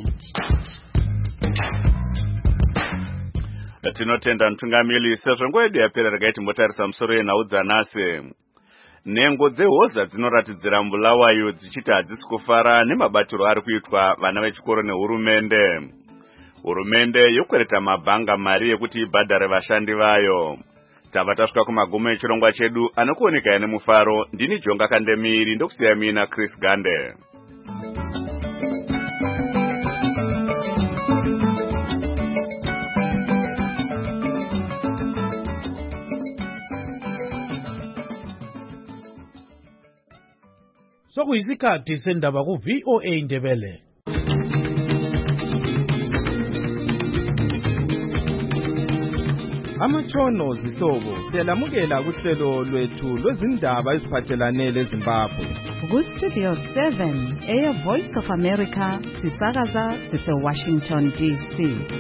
Tinotenda Ntungamili sezvo nguva yedu yapera rakaiti motarisa musoro yenhau dzanhasi. Nhengo dzehoza dzinoratidzira Mbulawayo dzichiti hadzisi kufara nemabatiro ari kuitwa vana vechikoro nehurumende. Hurumende yokwereta mabhanga mari yekuti ibhadhare vashandi vayo. Tava tasvika kumagumo echirongwa chedu anokuoneka nemufaro. Ndini Jonga Kandemiri ndokusiya mina Chris Gande. Sekuyisikhathi sendaba ku VOA Indebele. Amatshono zihlobo siyalamukela kuhlelo lwethu lwezindaba eziphathelane leZimbabwe. Ku-Studio 7 Air Voice of America sisakaza sise-Washington DC.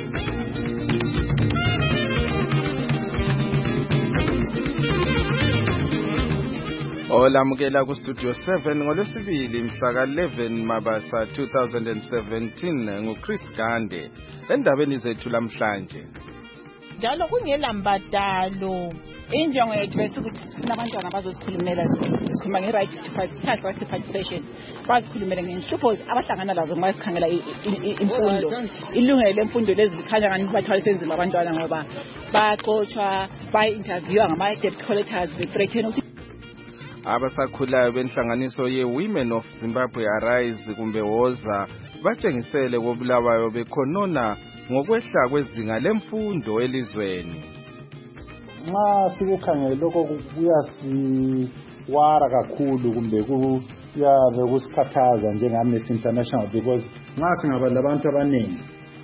Olamukela ku-Studio 7 ngolwesibili mhla ka-11 Mabasa 2017 nguChris Gande. Endabeni zethu lamhlanje. Njalo kungelambadalo injongo yethu bese ukuthi sifuna abantwana bazosikhulumela sikhuluma nge-right to participation bazikhulumele ngenhlupho abahlangana lazo uma sikhangela imfundo ilungelo lemfundo lezi likhanya ngani bathwalise enzima abantwana ngoba baxoshwa bayi-interviewa ngama-debt collectors bethreaten ukuthi abasakhulayo benhlanganiso ye-Women of Zimbabwe Arise kumbe woza batshengisele kobulawayo bekhonona ngokwehla kwezinga lemfundo elizweni. Nxa sikukhangele lokho kuyasiwara kakhulu kumbe kuyabe kusikhathaza njenge-Amnesty International because nxa singaba labantu abaningi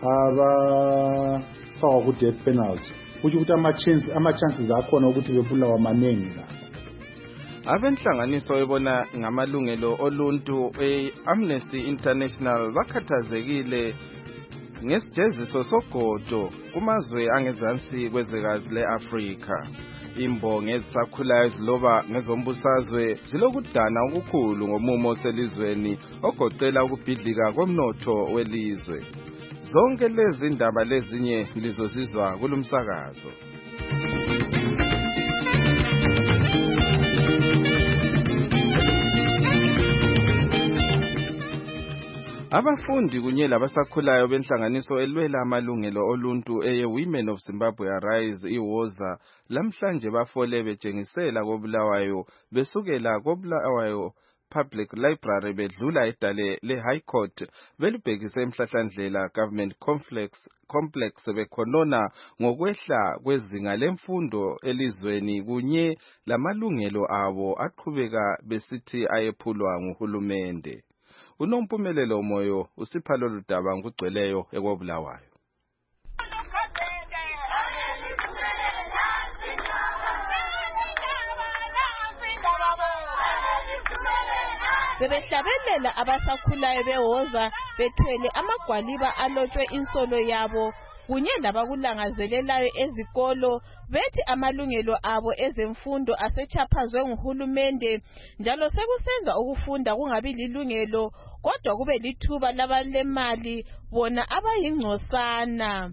abafakwa ku-death penalty kuthi ukuthi ama-chances akhona ukuthi bebulawa maningi la. Abenhlanganiso ebona ngamalungelo oluntu e-Amnesty International bakhathazekile ngesijeziso sogodo kumazwe angezansi kwezwekazi le-Afrika. Imbongo ezisakhulayo ziloba ngezombusazwe zilokudana okukhulu ngomumo oselizweni ogoqela ukubhidlika komnotho welizwe. Zonke lezi ndaba lezinye lizozizwa kulumsakazo. Abafundi kunye labasakhulayo benhlanganiso elwela amalungelo oluntu eye-Women of Zimbabwe Arise iwoza lamhlanje bafole betshengisela kobulawayo besukela kobulawayo Public Library bedlula edale le-High Court belibhekise emhlahlandlela Government Complex bekhonona ngokwehla kwezinga lemfundo elizweni kunye lamalungelo abo aqhubeka besithi ayephulwa nguhulumende. Unompumelelo moyo usipha lolu daba ngugcweleyo ekobulawayo. Bebehlabelela abasakhulayo bewoza bethwele amagwaliba alotshwe insolo yabo kunye labakulangazelelayo ezikolo bethi amalungelo abo ezemfundo asechaphazwe nguhulumende njalo sekusenza ukufunda kungabi lilungelo kodwa kube lithuba labalemali bona abayingcosana.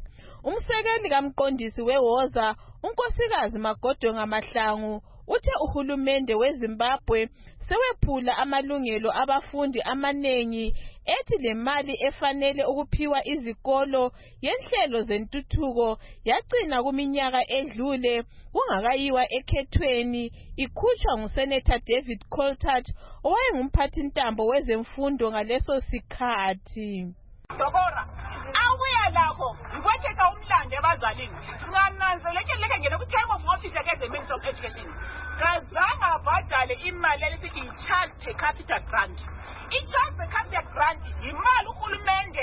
Umsekeli kamqondisi wewoza unkosikazi Magodo Ngamahlangu uthe uhulumende weZimbabwe sewephula amalungelo abafundi amanengi ethi le mali efanele ukuphiwa izikolo yenhlelo zentuthuko yagcina kuminyaka edlule kungakayiwa ekhethweni ikhutshwa nguSenator David Coltart owayengumphathintambo wezemfundo ngaleso sikhathi. Dobora awuya lakho ngikwetheka umlando ebazalini singananzeleke ngene ku-term of office yakeze-Ministry of Education kazange abhadale imali elisithi yi-child per capita grant. I-child per capita grant yimali uhulumende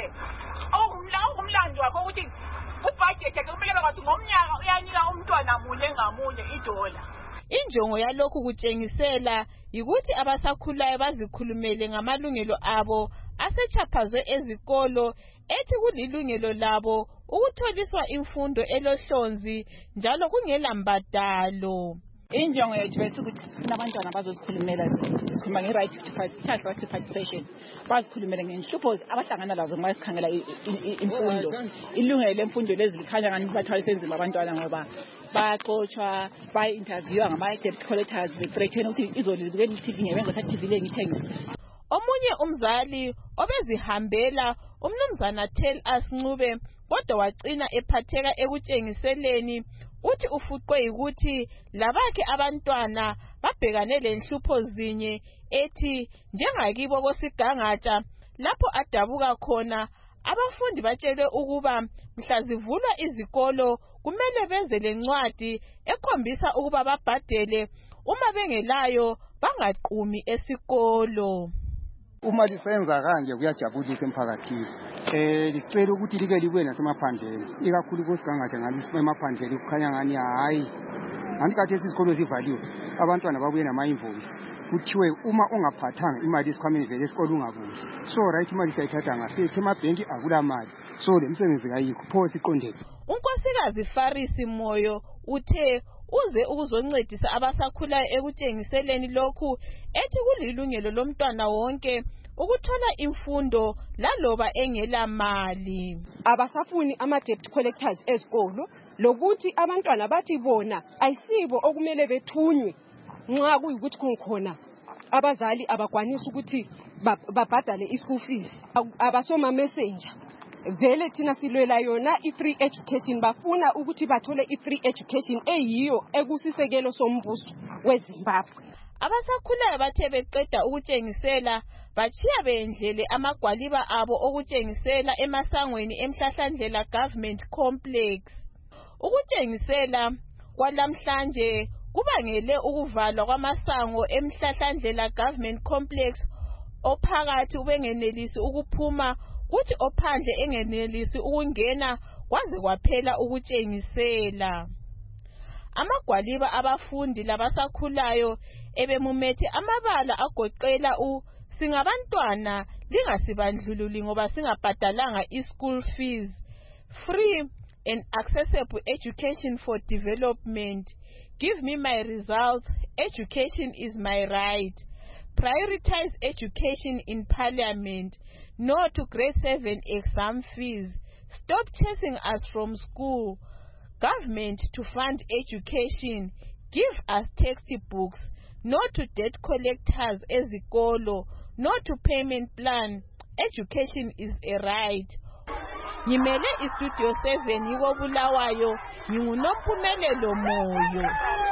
ongumlando wakho ukuthi kubhajethi yakhe kumele bekwathi ngomnyaka uyanika umntwana munye ngamunye $1. Injongo yalokhu kutshengisela yikuthi abasakhulayo bazikhulumele ngamalungelo abo asechaphazwe ezikolo ethi kulilungelo labo ukutholiswa imfundo elohlonzi njalo kungelambadalo. Injongo yethu bese ukuthi sifuna abantwana bazosikhulumela sikhuluma nge-right to participation bazikhulumele ngenhlupho abahlangana lazo uma sikhangela imfundo ilungelo lemfundo lezi likhanya ngani bathwalise enzima abantwana ngoba baxoshwa bayi-interviewa ngama-debt collectors bethreaten ukuthi izolibukela i-TV ngebenza thathi TV le ngithenge. Omunye umzali obezihambela umnumzana Tell Us Ncube kodwa wagcina ephatheka ekutshengiseleni uthi ufuqwe yikuthi labakhe abantwana babhekane lenhlupho zinye ethi njengakibo kosigangatsha lapho adabuka khona abafundi batshelwe ukuba mhla zivulwa izikolo kumele benze lencwadi ekhombisa ukuba babhadele uma bengelayo bangaqhumi esikolo. Uma lisenza kanje kuyajabulisa emphakathini. Licela ukuthi like libuye nasemaphandleni. Ikakhulu kusigangatshe ngalo emaphandleni kukhanya ngani hayi. Andikathi isikolo sivaliwe. Abantwana babuye nama-invoice. Kuthiwe uma ungaphathanga imali esikhwameni vele esikolo ungabuyi. So right imali sayithatha ngasethe emabhenki akula mali. So le msebenzi kayikho pho siqondele. Unkosikazi Farisi Moyo uthe uze ukuzoncedisa abasakhulayo ekutshengiseleni lokhu ethi kulilungelo lomntwana wonke ukuthola imfundo laloba engela mali. Abasafuni ama-debt collectors ezikolo lokuthi abantwana bathi bona ayisibo okumele bethunywe nxa kuyikuthi kungikhona abazali abakwanisa ukuthi babhadale i-school fees. Abasoma messenger vele thina silwela yona i-free education, bafuna ukuthi bathole i-free education eyiyo ekusisekelo sombuso weZimbabwe. Abasakhulayo bathe beqeda ukutshengisela bachiya bendlele amagwaliba abo okutshengisela emasangweni emhlahlandlela government complex. Ukutshengisela kwalamhlanje kubangele ukuvalwa kwamasango emhlahlandlela government complex, ophakathi ubengenelisi ukuphuma kuthi ophandle engenelisi ukungena kwaze kwaphela ukutshengisela. Amagwaliba abafundi labasakhulayo ebemumethe amabala agoqela singabantwana lingasibandlululi ngoba singabhadalanga i-school fees, free and accessible education for development, give me my results, education is my right, prioritize education in parliament, no to grade 7 exam fees, stop chasing us from school, government to fund education, give us textbooks, no to debt collectors ezikolo, no to payment plan, education is a right. Ngimele istudio 7 yiko Bulawayo, nginguNophumelelo Moyo.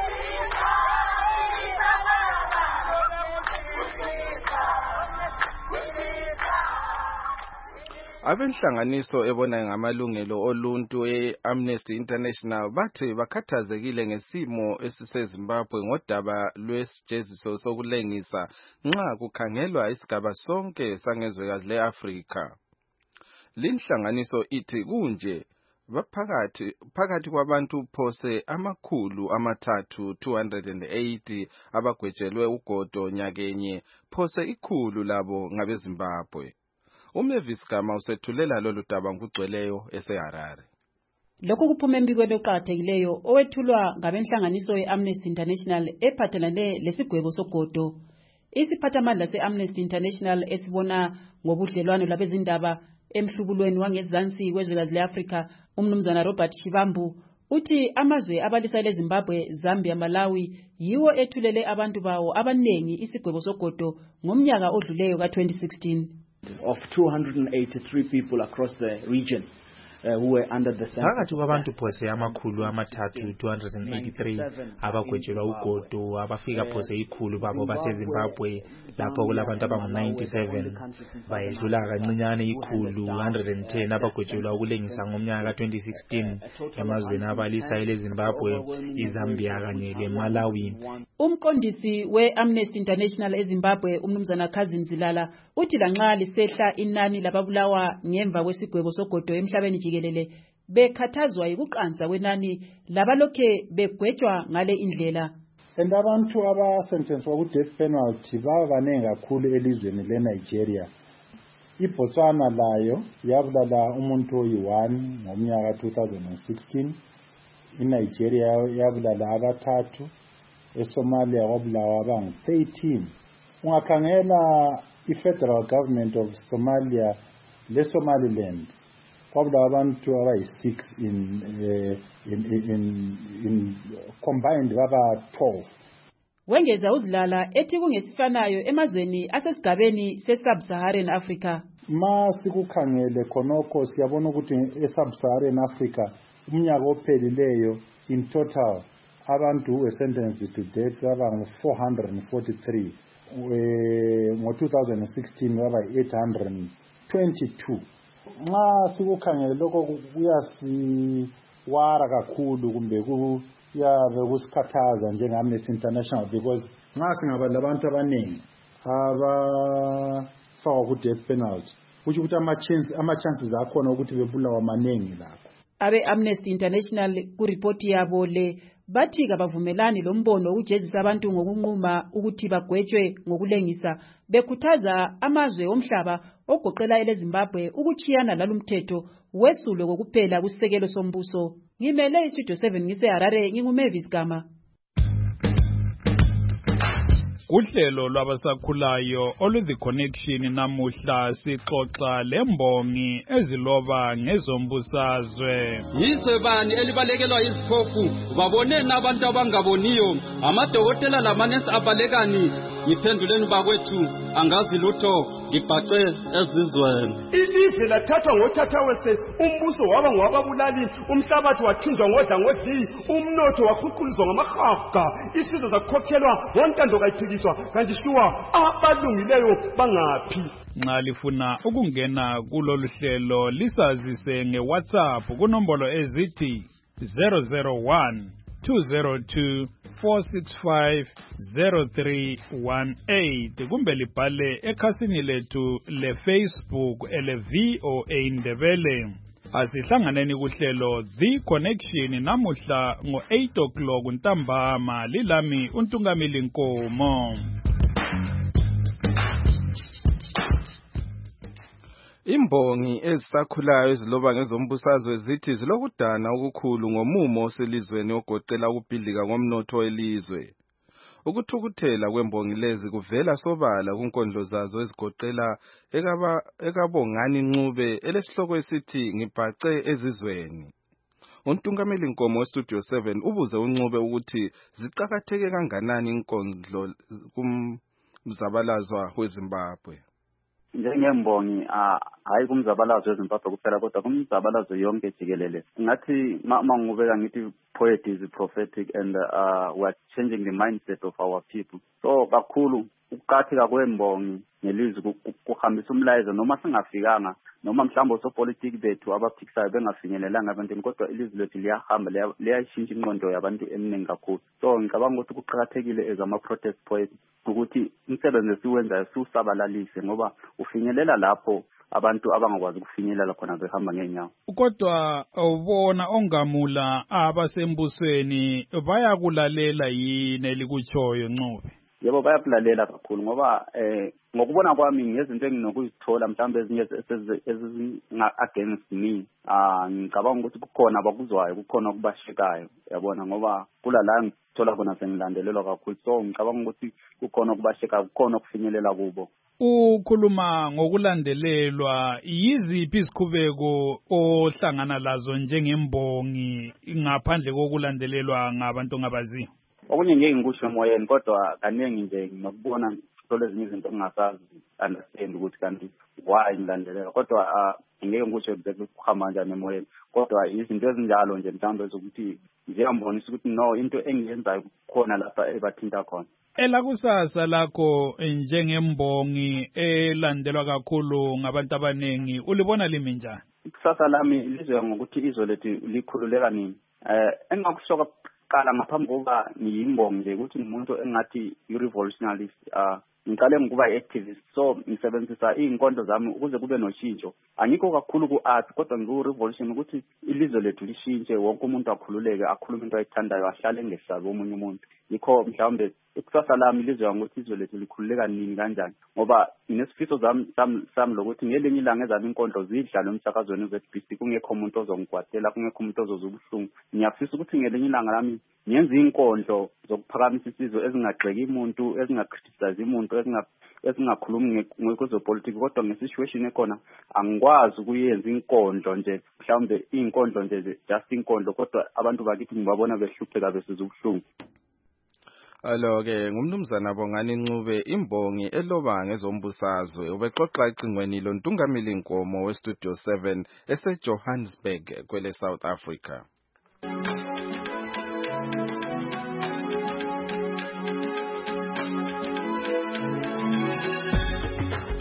Abenhlanganiso ebona ngamalungelo oluntu e-Amnesty International bathi bakhathazekile ngesimo esiseZimbabwe ngodaba lwesijeziso sokulengisa nxa kukhangelwa isigaba sonke sangezwekazi le-Afrika. Linhlanganiso ithi kunje phakathi kwabantu phose amakhulu amathathu 280 abagwetshelwe ugodo nyakenye, phose ikhulu labo ngabeZimbabwe. Umavis Gama usethulela lolu daba ngugcweleyo eseHarare. Lokho kuphuma embikweni oqhakathekileyo owethulwa ngabenhlanganiso ye-Amnesty International ephathelane lesigwebo sogodo. Isiphathamandla se-Amnesty International esibona ngobudlelwano labezindaba emhlubulweni wangezansi kwezwekazi le-Afrika, umnumzana Robert Shivambu uthi amazwe abalisa leZimbabwe, Zambia, Malawi yiwo ethulele abantu bawo abanengi isigwebo sogodo ngomnyaka odluleyo ka-2016. Of 283 people across the region who were under the phakathi kwabantu phose amakhulu amathathu 283 abagwetshelwa ugodo abafika phose ikhulu babo baseZimbabwe, lapho kulabantu abangu-97 bayedlula kancinyane ikhulu 110 abagwetshelwa ukulengisa ngomnyaka ka-2016 emazweni abalisa eleZimbabwe, iZambia kanye leMalawi. Umqondisi we-Amnesty International eZimbabwe, umnumzana Kazim Zilala, uthi lanxa lisehla inani lababulawa ngemva kwesigwebo sogodo emhlabeni jikelele, bekhathazwa yikuqansa kwenani labalokhe begwetshwa ngale indlela. And abantu abasentenswa ku-death penalty babanengi kakhulu elizweni leNigeria. IBotswana layo yabulala umuntu oyi-1 ngomnyaka 2016. INigeria yabulala abathathu. eSomalia kwabulawa abangu-13. Ungakhangela i-Federal Government of Somalia le-Somaliland kwabulawa abantu abayi-6 in combined baba 12. Wengeza uZilala ethi kungesifanayo emazweni asesigabeni se-Sub-Saharan Africa. Masikukhangele khonokho siyabona ukuthi e-Sub-Saharan Africa umnyaka ophelileyo in total abantu who were sentenced to death abangu-443. Ngo-2016 baba-822. Nxa sikukhangele lokho kuyasiwara kakhulu kumbe yabe kusikhathaza njenge-Amnesty International because nxa singaba labantu abaningi abafakwa ku-death penalty kusho ukuthi ama-chances akhona ukuthi bebulawa maningi lapho. Abe-Amnesty International kuripoti yabo le bathi kabavumelani lo mbono ukujezisa abantu ngokunquma ukuthi bagwetshwe ngokulengisa, bekhuthaza amazwe omhlaba ogoqela eleZimbabwe ukuchiyana lalumthetho wesulwe kokuphela kusekelo sombuso. Ngimele iStudio 7 ngiseHarare, nginguMavis Gama. Uhlelo lwabasakhulayo olu-The Connection namuhla sixoxa lembongi eziloba ngezombusazwe. Yize bani elibalekelwa iziphofu, baboneni abantu abangaboniyo, amadokotela lamanesi abalekani. Ngiphenduleni bakwethu, angazi lutho, ngibhaxe ezizweni. Ilizwe lathathwa ngothathawese, umbuso waba ngowababulali, umhlabathi wathunjwa ngodlangothi, umnotho wakhuquluzwa ngamahaga, isizwe sakhokhelwa ngontando kayithikiswa, kanti shuwa abalungileyo bangaphi. Nxa lifuna ukungena kulolu hlelo lisazise ngeWhatsApp kunombolo ezithi 001-202-465-0318 kumbe libhale ekhasini lethu leFacebook ele-VOA Ndebele. Asihlanganeni kuhlelo The Connection namuhla ngo-8 o'clock ntambama. Lilami uNtungamili Nkomo. Imbongi ezisakhulayo eziloba ngezombusazwe zithi zilokudana okukhulu ngomumo oselizweni ogoqela ukubhidlika ngomnotho welizwe. Ukuthukuthela kwembongi lezi kuvela sobala kunkondlo zazo ezigoqela ekabongani Ncube elesihloko esithi ngibhace ezizweni. Untungameli Nkomo weStudio 7 ubuze uNcube ukuthi ziqakatheke kanganani inkondlo kumzabalazwa weZimbabwe. Njengembongi hayi kumzabalazo weZimbabwe kuphela kodwa kumzabalazo yonke jikelele. Ngathi mangubeka ngithi poet is prophetic and we are changing the mindset of our people. So kakhulu ukuqhatheka kwembongi ngelizwi kuhambisa umlayezo noma singafikanga noma mhlawumbe osopolitiki bethu abaphikisayo bengafinyelelanga abantwini kodwa ilizwi lethu liyahamba liyashintsha ingqondo yabantu eminingi kakhulu. So ngicabanga ukuthi kuqhakathekile as ama-protest poet ukuthi umsebenzi esiwenzayo siwusabalalise ngoba ufinyelela lapho abantu abangakwazi ukufinyelela khona behamba ngeenyawo. Kodwa ubona ongamula abasembusweni bayakulalela yini elikutshoyo Ncube? Yebo bayakulalela kakhulu ngoba ngokubona kwami ngezinto enginokuzithola mhlawumbe ezinye against me ngicabanga ukuthi kukhona abakuzwayo kukhona okubashekayo yabona ngoba kulala ngithola khona sengilandelelwa kakhulu so ngicabanga ukuthi kukhona okubashekayo kukhona okufinyelela kubo. Ukhuluma ngokulandelelwa yiziphi izikhubeko ohlangana lazo njengembongi ngaphandle kokulandelelwa ngabantu ngabaziyo? Okunye ngeke ngikusho emoyeni kodwa kaningi nje ngokubona thole ezinye izinto engingasazi understand ukuthi kanti why ngilandelela kodwa ngeke ngikusho exactly ukuhamba kanjani emoyeni kodwa izinto ezinjalo nje mhlawumbe zokuthi ngiyambonisa ukuthi no into engiyenzayo khona lapha ebathinta khona. Elakusasa lakho njengembongi elandelwa kakhulu ngabantu abaningi ulibona limi njani? Ikusasa lami lizwe ngokuthi izwe lethu likhululeka nini. Engakushoka qala ngaphambi kokuba ngiyimbongi nje ukuthi umuntu engathi i-revolutionalist ngiqale ngokuba i-activist so ngisebenzisa iy'nkonzo zami ukuze kube noshintsho. Angikho kakhulu ku-art kodwa ngiku-revolution ukuthi ilizwe lethu lishintshe wonke umuntu akhululeke akhulume into ayithandayo ahlale engesabi omunye umuntu. Yikho mhlawumbe ikusasa lami ilizwe ngokuthi izwe lethu likhululeka nini kanjani ngoba nesifiso sami lokuthi ngelinye ilanga ezami inkondlo zidlalwe emsakazweni we-ZBC kungekho umuntu ozongigwadela kungekho umuntu ozozwa ubuhlungu. Ngiyafisa ukuthi ngelinye ilanga lami ngenze inkondlo zokuphakamisa isizwe ezingagxeki umuntu ezingakriticize umuntu ezingakhulumi ngekwezopolitiki kodwa ngesituation ekhona angikwazi ukuyenza inkondlo nje mhlawumbe inkondlo nje just inkondlo kodwa abantu bakithi ngibabona behlupheka besizwa ubuhlungu. Alo-ke ngumnumzana Bongani Ncube imbongi eloba ngezombusazwe ubexoxa ecingweni loNtungamili Nkomo weStudio 7 eseJohannesburg kwele South Africa.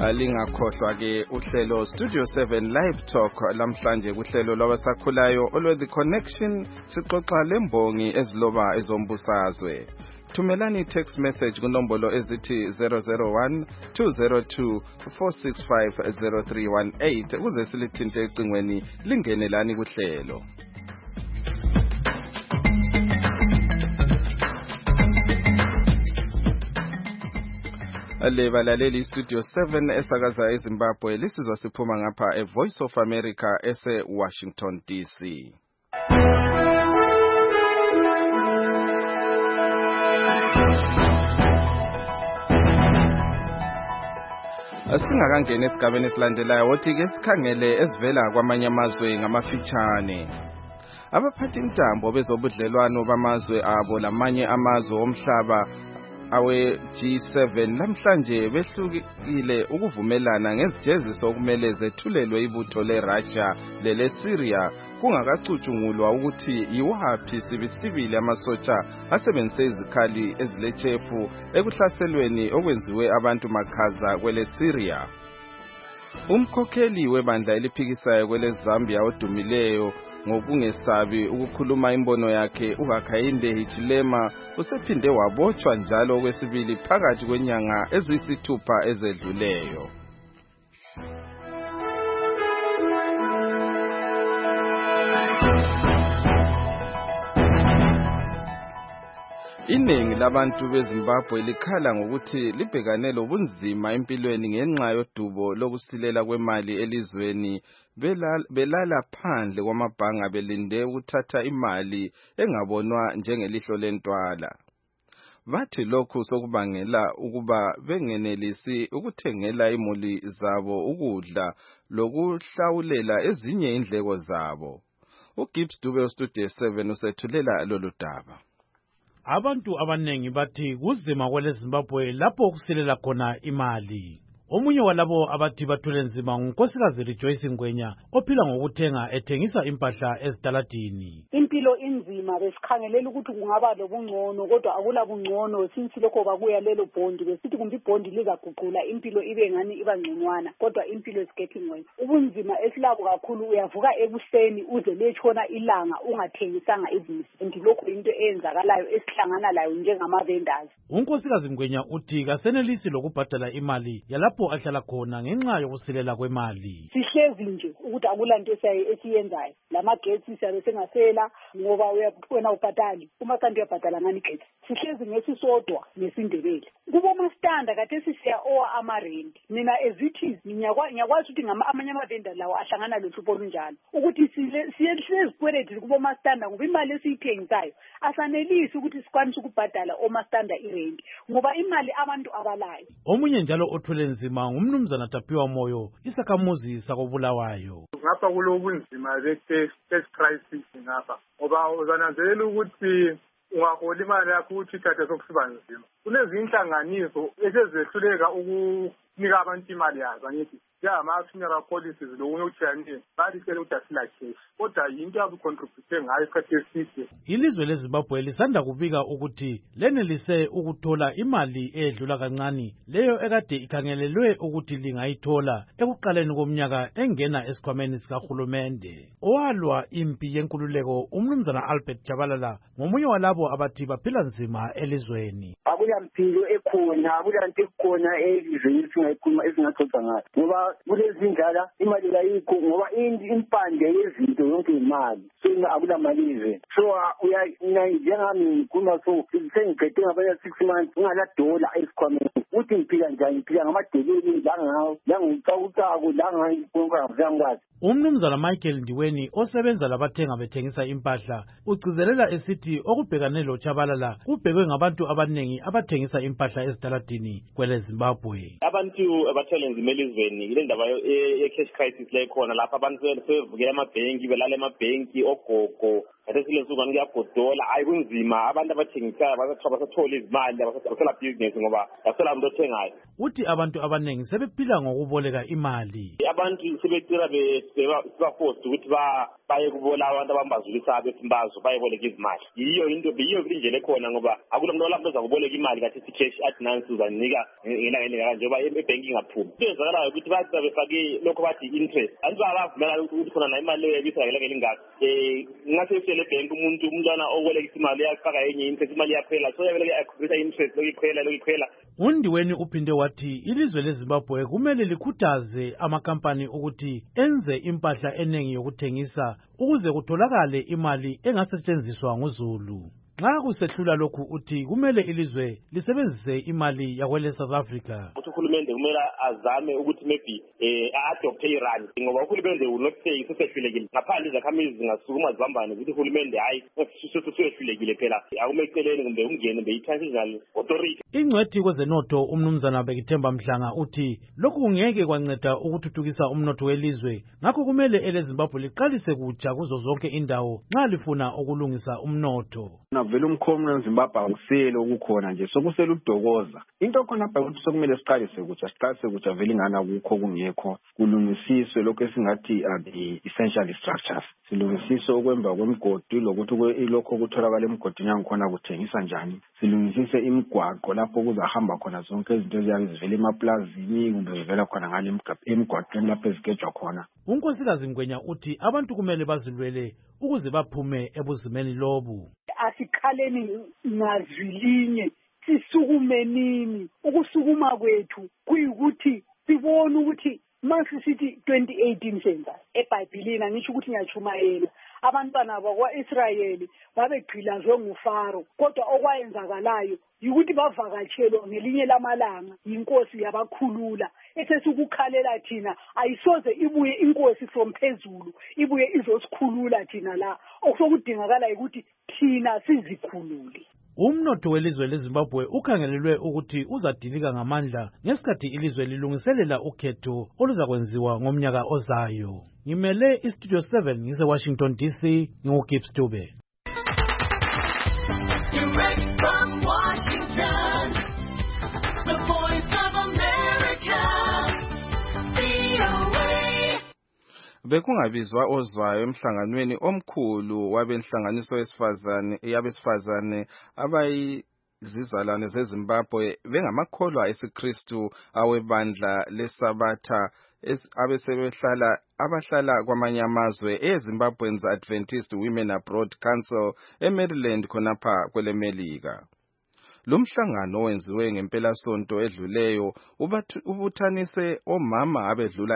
Lingakhohlwa ke uhlelo Studio 7 Live Talk lamhlanje kuhlelo lwabasakhulayo olwe The Connection sixoxa lembongi eziloba ezombusazwe. Thumelani text message kunombolo ezithi 001 202 465 0318 ukuze silithinte ecingweni lingenelani kuhlelo. Balaleli Studio 7 esakaza eZimbabwe lisizwa siphuma ngapha Voice of America ese Washington DC. Asingakangena esigabeni esilandelayo wothi ke sikhangele ezivela kwamanye amazwe ngamafitshane. Abaphathi intambo bezobudlelwano bamazwe abo lamanye amazwe omhlaba awe G7 namhlanje behlukile ukuvumelana ngezijeziso okumele zethulelwe ibutho leRussia leleSyria kungakacutshungulwa ukuthi yiwaphi sibisibili amasotsha asebenzise izikhali ezilechefu ekuhlaselweni okwenziwe abantu makhaza kweleSyria. Umkhokheli webandla eliphikisayo kweleZambia odumileyo ngokungesabi ukukhuluma imbono yakhe uHakainde Hichilema usephinde wabotshwa njalo okwesibili phakathi kwenyanga eziyisithupha ezedluleyo. Iningi labantu beZimbabwe likhala ngokuthi libhekane lobunzima empilweni ngenxa yodubo lokusilela kwemali elizweni belala phandle kwamabhanga belinde ukuthatha imali engabonwa njengelihlo lentwala. Bathi lokhu sokubangela ukuba bengenelisi ukuthengela imuli zabo ukudla lokuhlawulela ezinye indleko zabo. uGibbs Dube Studio 7 usethulela lolu daba. Abantu abanengi bathi kuzima kweleZimbabwe lapho kusilela khona imali. Omunye walabo abathi bathule nzima ngunkosikazi Rejoice Ngwenya ophila ngokuthenga ethengisa impahla ezitaladini. Impilo inzima besikhangelela ukuthi kungaba lobungcono kodwa akula bungcono since lokho bakuya lelo bondi besithi kumbe ibondi lizaguqula impilo ibe ngani iba ngconywana kodwa impilo is getting worse. Ubunzima esilabo kakhulu uyavuka ekuseni uze letshona ilanga ungathengisanga izinto lokho into eyenzakalayo esihlangana layo njengama vendors. Unkosikazi Ngwenya uthi kasenelisi lokubhadala imali yalapho ahlala khona ngenxa yokusilela kwemali. Sihlezi nje ukuthi akulanto esiyenzayo. Lamagetsi siyabe sengasela ngoba wena ubhadali. Uma kanti uyabhadala ngani igetsi. Sihlezi ngesisodwa nesindebele. Kubo mastanda kade sisiya owa amarent. Mina ezithi ngiyakwazi ukuthi amanye amavenda lawo ahlangana lohlupho lunjalo. Ukuthi siyehlezi kweleti kubo mastanda ngoba imali esiyithengisayo asanelisi ukuthi sikwanise ukubhadala omastanda irent ngoba imali abantu abalayo. Omunye njalo othule nzima ngumnumzana Tapiwa Moyo isakhamuzi sakobulawayo. Ngapha kulobunzima be-tax crisis ngapha ngoba uzananzelela ukuthi ungahola imali yakho ukuthi ithathe sokusiba nzima. Kunezinhlanganiso esezehluleka ukunika abantu imali yazo angithi ama-funeral policies lokunye okuthiyani balicela ukuthi asila cash kodwa yinto abacontribute ngayo isikhathi eside. Ilizwe leZimbabwe lisanda kubika ukuthi lenelise ukuthola imali edlula kancane leyo ekade ikhangelelwe ukuthi lingayithola ekuqaleni komnyaka engena esikhwameni sikahulumende. Owalwa impi yenkululeko umnumzana Albert Chabalala ngomunye walabo abathi baphila nzima elizweni. Akulampilo ekhona akulanto ekhona elizweni esingaxoxa ngayo ngoba kulezindlala imali kayikho ngoba impande yezinto yonke imali so akula mali so njengami ngikhuluma so sengiqede ngabaya 6 months ngala dollar esikhwameni uthi ngiphila njani ngiphila ngamadeleli langicawucako langangikwazi. Umnumzana Michael Ndiweni osebenza labathenga bethengisa impahla ugcizelela esithi okubhekane loChabalala kubhekwe ngabantu abanengi abathengisa impahla ezitaladini kweleZimbabwe. Abantu abathela nzima elizweni ile ndaba ye-cash crisis le khona lapha abantu sebevukela amabhenki belala emabhenki ogogo ate sile nsuku kuyagodola hayi kunzima abantu abathengisayo basathola izimali abasela business ngoba basela umuntu othengayo. Uthi abantu abaningi sebephila ngokuboleka imali. Abantu sebecira beforced ukuthi baye kubola abantu abambazulisa abesimbazo bayeboleka izimali. Yiyo indlela ekhona ngoba akulo muntu oza kuboleka imali kathi cash athi nansi uzanika ngelanga kanje ngoba ebanking aphuma. Senzakalayo ukuthi bathi befake lokho bathi interest. Anibavumela ukuthi khona la imali leyo ibisakela lingaka. Ngathi le bank umntwana oboleka imali yakufaka enye interest imali yaphela so yabeleke accrue interest lokuyikhwela. Undiweni uphinde wathi ilizwe leZimbabwe kumele likhuthaze amakampani ukuthi enze impahla eningi yokuthengisa ukuze kutholakale imali engasetshenziswa nguZulu. Nxa kusehlula lokhu uthi kumele ilizwe lisebenzise imali yakwele South Africa. Uhulumende kumele azame ukuthi maybe adopte irand ngoba uhulumende will not say sehlulekile ngaphandle izakhamizi zingasukuma zibambane ukuthi uhulumende hayi sehlulekile phela akumeceleni kumbe ungene be-transitional authority. Ingcwethi kwezenotho umnumzana Bekithemba Mhlanga uthi lokhu kungeke kwanceda ukuthuthukisa umnotho welizwe ngakho kumele eleZimbabwe liqalise kutsha kuzo zonke indawo nxa lifuna ukulungisa umnotho. Vele umkhono weZimbabwe awusele ukukhona nje sokusela udokoza into khona lapha ukuthi sokumele siqalise kutsha vele ingana kukho kungekho kulungisiswe lokho esingathi the essential structures silungisiswe ukwemba kwemigodi lokuthi lokho kutholakala emgodini yangikhona kuthengisa njani silungisise imigwaqo lapho kuzahamba khona zonke izinto eziyabe zivela emaplazini kumbe zivela khona ngale emigwaqweni lapho ezigejwa khona. Unkosikazi Ngwenya uthi abantu kumele bazilwele ukuze baphume ebuzimeni lobu. Asikhaleni ngazwilinye sisukumenini ukusukuma kwethu kuyikuthi sibone ukuthi masisithi 2018 senza eBhayibhelini ngisho ukuthi ngiyachumayela abantwana bakwa-Israyeli babegqilazwe nguFaro kodwa okwayenzakalayo yikuthi bavakatshelwa ngelinye lamalanga inkosi yabakhulula esesukukhalela thina ayisoze ibuye inkosi from phezulu ibuye izosikhulula thina la okusokudingakala ukuthi thina sizikhulule. Umnotho welizwe leZimbabwe ukhangelelwe ukuthi uzadilika ngamandla ngesikhathi ilizwe lilungiselela ukhetho oluzakwenziwa ngomnyaka ozayo. Ngimele iStudio 7 ngise Washington DC nginguGibbs Dube. Direct from Washington, the voice of America, VOA. Bekungabizwa ozwayo emhlanganweni omkhulu wabenhlanganiso yabesifazane abayizizalwane zeZimbabwe bengamakholwa esiKristu awebandla leSabatha abahlala kwamanye amazwe eZimbabwe's Adventist Women Abroad Council eMaryland khonapha kwelemelika. Lumhlangano wenziwe ngempelasonto edluleyo ubuthanise omama abedlula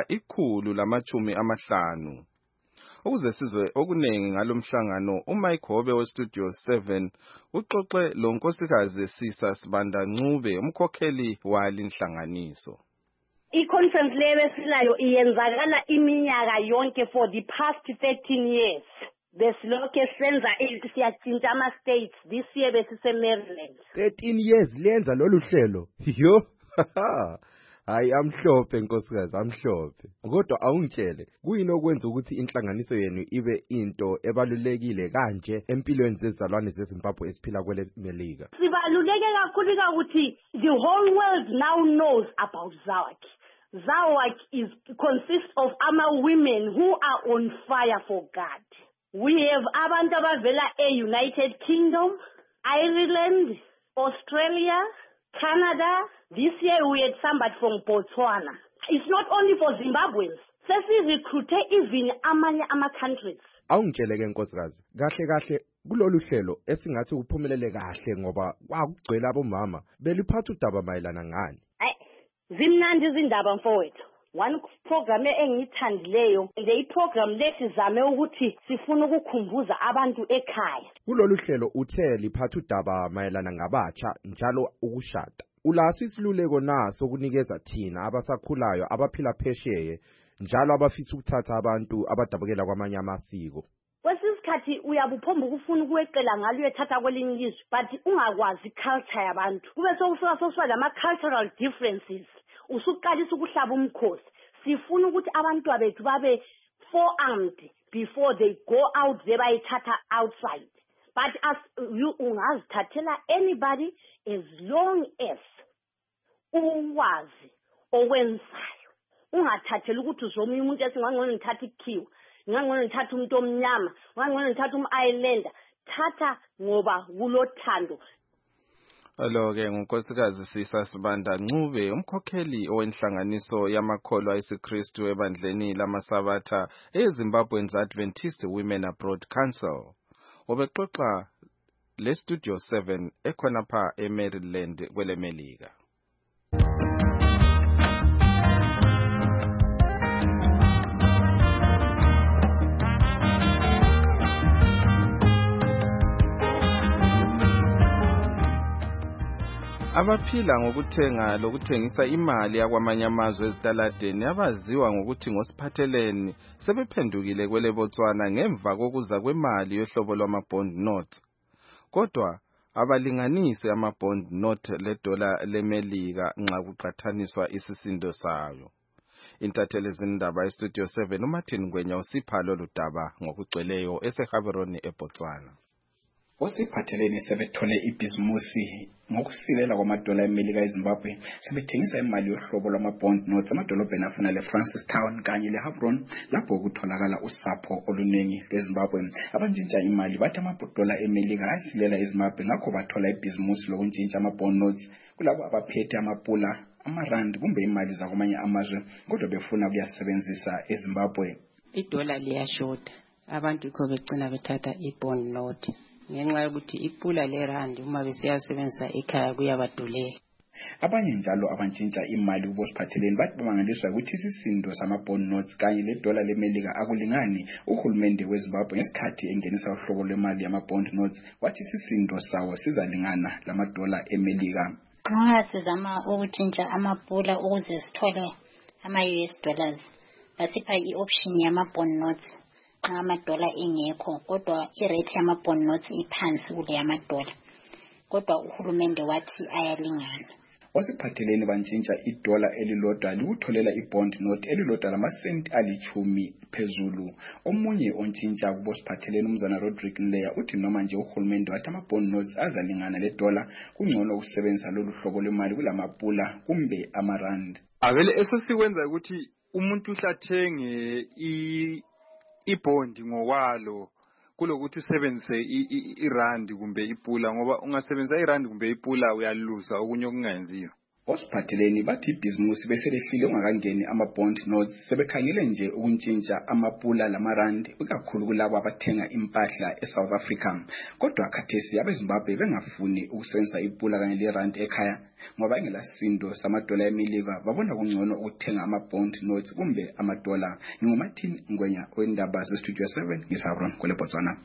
150. Ukuze sizwe okunengi ngalomhlangano uMike Hobe weStudio 7 uxoxe lonkosikazi Sisa Sibanda Ncube umkhokheli walinhlanganiso. I-conference leyo esilayo iyenzakala iminyaka yonke for the past 13 years. Besilokhe senza siyatshintsha ama-states. This year besise-Maryland. 13 years lenza lolu hlelo. Yo, hayi amhlophe nkosikazi amhlophe. Kodwa awungitshele, kuyini okwenza ukuthi inhlanganiso yenu ibe into ebalulekile kanje empilweni zezalwane zeZimbabwe esiphila kwele Melika? Sibaluleke kakhulu ukuthi the whole world now knows about ZAWAC. ZAWAC consists of our women who are on fire for God. We have abantu abavela United Kingdom, Ireland, Australia, Canada. This year we had somebody from Botswana. It's not only for Zimbabweans. Sesi-recruite even amanye ama-countries. Awungitshele ke nkosikazi, kahle kulolu hlelo esingathi uphumelele kahle ngoba kwakugcwele abomama beliphatha udaba mayelana ngani? Zimnandi izindaba mfowethu. One program engiyithandileyo, le program lethi zame ukuthi sifuna ukukhumbuza abantu ekhaya. Kulolu hlelo uthe liphatha udaba mayelana ngabatsha njalo ukushada. Ulaso isiluleko naso kunikeza thina abasakhulayo abaphila phesheye njalo abafisa ukuthatha abantu abadabukela kwamanye amasiko. Kwesikhathi uyabuphomba ukufuna ukweqela ngalo uyethatha kwelinye ilizwe but ungakwazi culture yabantu. Kube sokusuka sokuba lama cultural differences. Usuqalisa ukuhlaba umkhosi. Sifuna ukuthi abantu bethu babe forearmed before they go out there bayithatha outside. But as you ungazithathela anybody as long as uwazi owenzayo. Ungathathela ukuthi uzomunye umuntu esingangcono ngithatha ikhiwa, ngangcono ngithatha umuntu omnyama, ngangcono ngithatha umislander. Thatha ngoba kulothando. Alo-ke ngunkosikazi Sisa Sibanda Ncube, umkhokheli owenhlanganiso yamakholwa ayisiKristu ebandleni lamasabatha eZimbabwe's Adventist Women Abroad Council. Obexoxa le Studio 7 ekhonapha eMaryland kwelemelika. Abaphila ngokuthenga lokuthengisa imali yakwamanye amazwe ezitaladeni abaziwa ngokuthi ngosiphatheleni sebephendukile kwele Botswana ngemva kokuza kwemali yohlobo lwama-bond notes. Kodwa abalinganise ama-bond note ledola lemelika nxa kuqathaniswa isisindo sayo. Intatheli zindaba eStudio 7 uMartin Ngwenya usipha lolu daba ngokugcweleyo eseGaborone eBotswana. Osiphatheleni sebethole ibhizimusi ngokusilela kwamadola emelika eZimbabwe sebethengisa imali yohlobo lwama-bond notes amadolobheni afana leFrancistown kanye leHabron lapho kutholakala usapho oluningi lweZimbabwe. Abantshintsha imali bathi amadola emelika asilela eZimbabwe ngakho bathola ibhizimusi lokuntshintsha ama-bond notes kulabo abaphethe amapula amarandi kumbe imali zakwamanye amazwe kodwa befuna kuyasebenzisa eZimbabwe. Idola liyashoda, abantu ikho begcina bethatha i-bond note ngenxa yokuthi ipula lerandi uma besiyasebenzisa ekhaya kuyabadulela. Abanye njalo abantshintsha imali kubosiphatheleni bathi bamangaliswa ukuthi isisindo sama-bond notes kanye ledola lemelika akulingani. Uhulumende weZimbabwe ngesikhathi engenisa uhlobo lwemali yama-bond notes wathi isisindo sawo sizalingana lamadola emelika. Nxa sizama ukutshintsha amapula ukuze sithole ama-US dollars basipha i-option yama-bond notes amadola engekho kodwa irate yama-bond notes iphansi kule yamadola kodwa uhulumende wathi ayalingana. Osiphatheleni bantshintsha idola elilodwa likutholela i-bond note elilodwa lamasenti ali-10 phezulu. Omunye ontshintsha kubosiphatheleni umzana Rodrick Nleya uthi noma nje uhulumende wathi ama-bond notes azalingana ledola kungcono ukusebenzisa lolu hlobo lwemali kulamapula kumbe amarandi. Avele esesikwenza ukuthi umuntu uhlathenge ibond ngokwalo kulokuthi usebenzise irandi kumbe ipula ngoba ungasebenzisa irandi kumbe ipula uyaluza okunye okungenziyo. Osiphatheleni bathi ibhizimusi beselehlile ungakangeni ama-bond notes sebekhangele nje ukuntshintsha amapula lamarandi ikakhulu kulabo abathenga impahla eSouth Africa. Kodwa khathesi abeZimbabwe bengafuni ukusebenzisa ipula kanye lerandi ekhaya ngoba engelasindo samadola emelika babona kungcono ukuthenga ama-bond notes kumbe amadola. NguMartin Ngwenya wendaba zeStudio 7 ngisaBron kwele Botswana.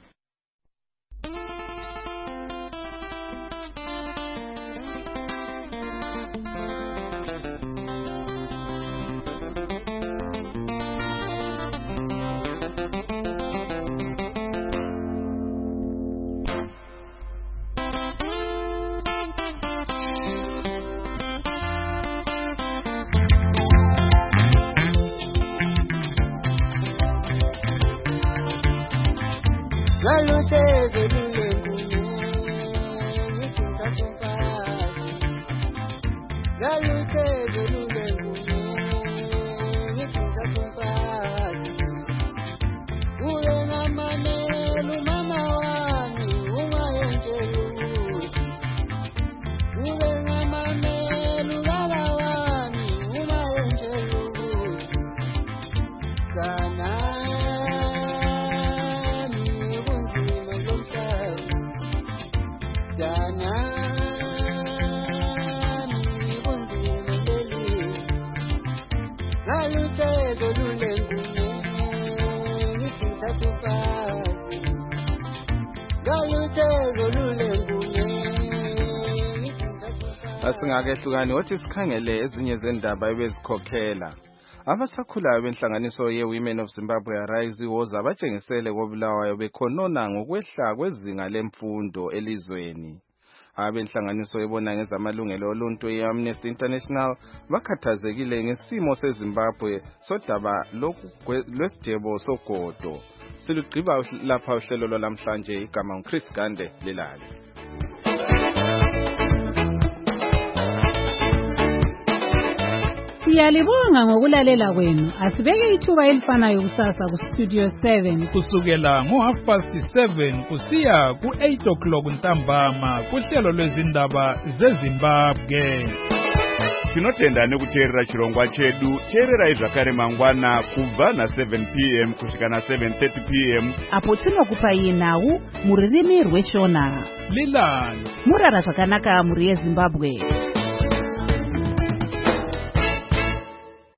Asingakehlukani wathi sikhangele ezinye zendaba ebezikhokhela. Abasakhulayo benhlanganiso ye-Women of Zimbabwe Arise woza abatshengisele koBulawayo bekhonona ngokwehla kwezinga lemfundo elizweni. Abenhlanganiso ebona ngezamalungelo oluntu ye-Amnesty International bakhathazekile ngesimo seZimbabwe sodaba lwesijebo sogodo. silugqiba lapha uhlelo lwalamhlanje. Igama uChris Gande lelali. Siyalibonga ngokulalela kwenu. Asibeke ithuba elifanayo kusasa kuStudio 7 kusukela ngo7:30 kusiya ku8 ntambama kuhlelo lwezindaba zeZimbabwe. Tinotenda nekuteerera chirongwa chedu. Teererai zvakare mangwana kubva na7 p.m. kusvika na7:30 p.m. apo tinokupai nhau muririmi rweshona. Lilani murara zvakanaka muri yeZimbabwe.